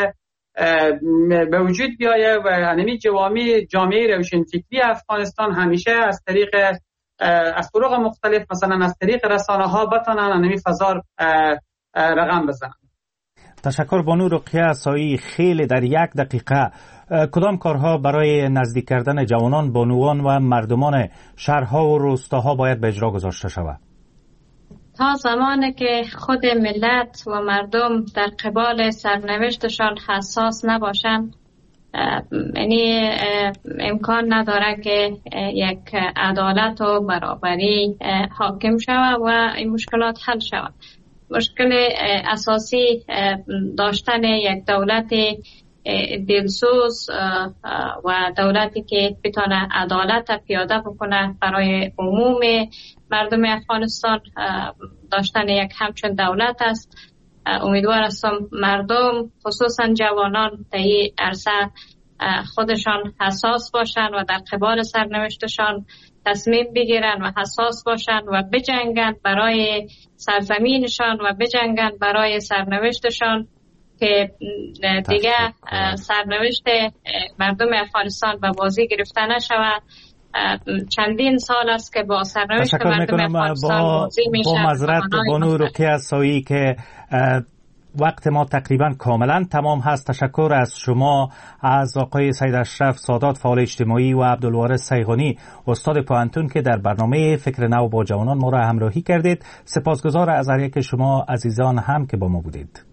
به وجود بیایه و همین جوامع جامعه روشنفکری افغانستان همیشه از طریق از طرق مختلف مثلا از طریق رسانه ها بتانن همین فضا رقم بزنن. تشکر بانو رقیه عصایی. خیلی در یک دقیقه کدام کارها برای نزدیک کردن جوانان، بانوان و مردمان شهرها و روستاها باید به اجرا گذاشته شود؟ تا زمانی که خود ملت و مردم در قبال سرنوشتشان حساس نباشند، یعنی امکان نداره که یک عدالت و برابری حاکم شود و این مشکلات حل شود. مشکل اساسی داشتن یک دولت دلسوز و دولتی که بتونه عدالت پیاده بکنه برای عموم مردم افغانستان داشتن یک همچون دولت است. امیدوار هستم مردم خصوصا جوانان در این عرصه خودشان حساس باشن و در قبال سرنوشتشان تصمیم بگیرن و حساس باشن و بجنگن برای سرزمینشان و بجنگن برای سرنوشتشان که دیگه سرنوشت مردم افغانستان به بازی گرفته نشود. چندین سال است که با سرنوشت مردم افغانستان بازی میشه. با معذرت بانو رقیه عصایی که وقت ما تقریبا کاملا تمام هست. تشکر از شما، از آقای سید اشرف سادات فعال اجتماعی و عبدالوارث سیغانی استاد پوهنتون که در برنامه فکر نو با جوانان ما را همراهی کردید. سپاسگزار از هر یک شما عزیزان هم که با ما بودید.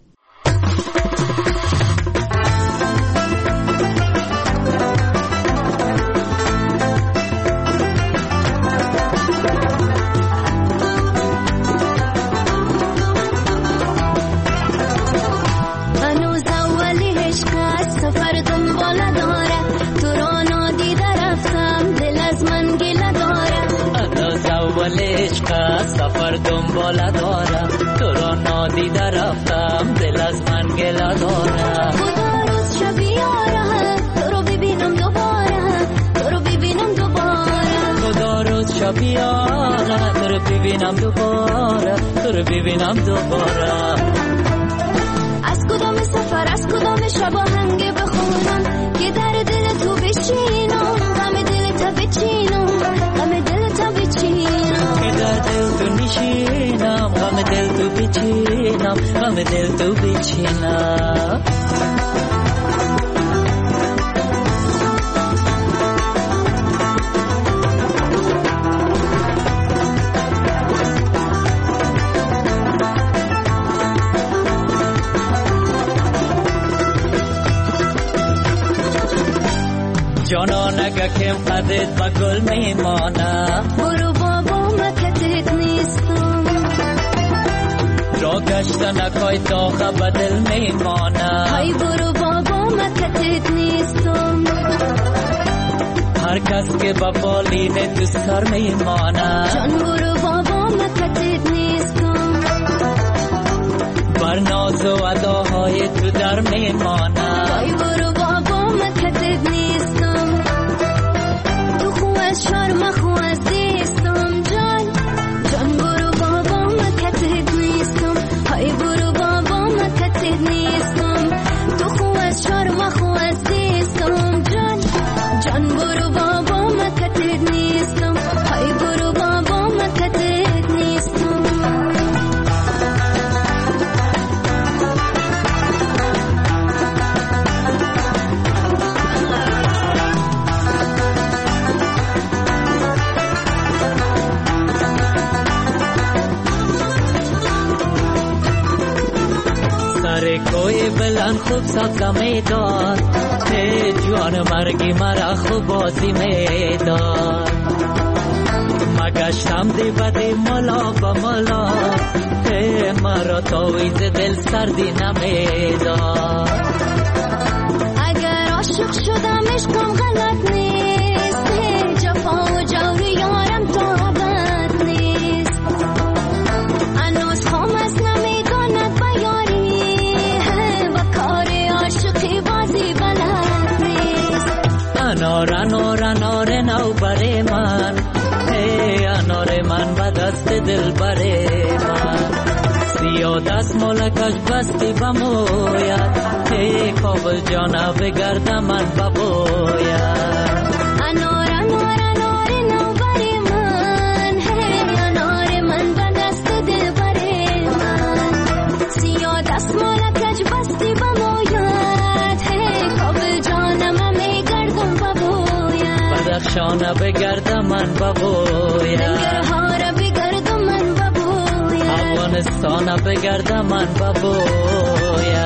سفر دنباله دارم، تو را نادیده رفتم، دل از من گله دارم. خدا روز شب یاره، تو رو ببینم دوباره، تو رو ببینم دوباره. خدا روز شب یاره، تو رو ببینم دوباره، تو رو ببینم دوباره. از کدام سفر، از کدام شب آهنگ بخونم که در دل تو بشینم، غم دل تو بچینم، غم دل تو بچینم، که در دل تو نشینم، غم دل تو بچینم، غم دل تو بچینم. جانان اگه کم قدرت با گل میمانه، برو بابا مکتت نیستم، را گشتن اکای داغه به دل میمانه. های برو بابا مکتت نیستم، هر کس که با بالینه دوست کار میمانه. جان برو بابا مکتت نیستم، بر ناز و اداهای تو در میمانه. های برو بابا مکتت نیستم، تو خو از شرم خو از دیستم. جان جان برو بابا مکتت نیستم، های برو بابا مکتت نیستم، تو خو از شرم خو از دیستم. جان جان برو بابا مکتت نیستم، های برو بابا مکتت نیستم. سر کوی بلند خوب سبزه میداد، ای جوان مرگی مرا خوب بازی میداد. مگشتم دی بدی ملا با ملا، ای مرا تاویز دل سردی نمیداد. اگر عاشق شدم عشقم غلط نیست، جفا و جور یارم طاقت نیست. هنوز خامس نمیداند بیاری، و کار عاشقی بازی بلد نیست. انار انار انار نو بره من، ای انار من به دست دل بره من. سیاه دست مالکش بستی بموید ای کابل جانا بگرد من ببوید انار انار انار نوبر من هی انار من به دست دل بر من سیاه دست مالکش بستی بموید هی کابل جانم میگردم ببوید بدخشان بگرد من ببوید ننگرهار بگرد من ببوید افغانستان بگرد من ببوید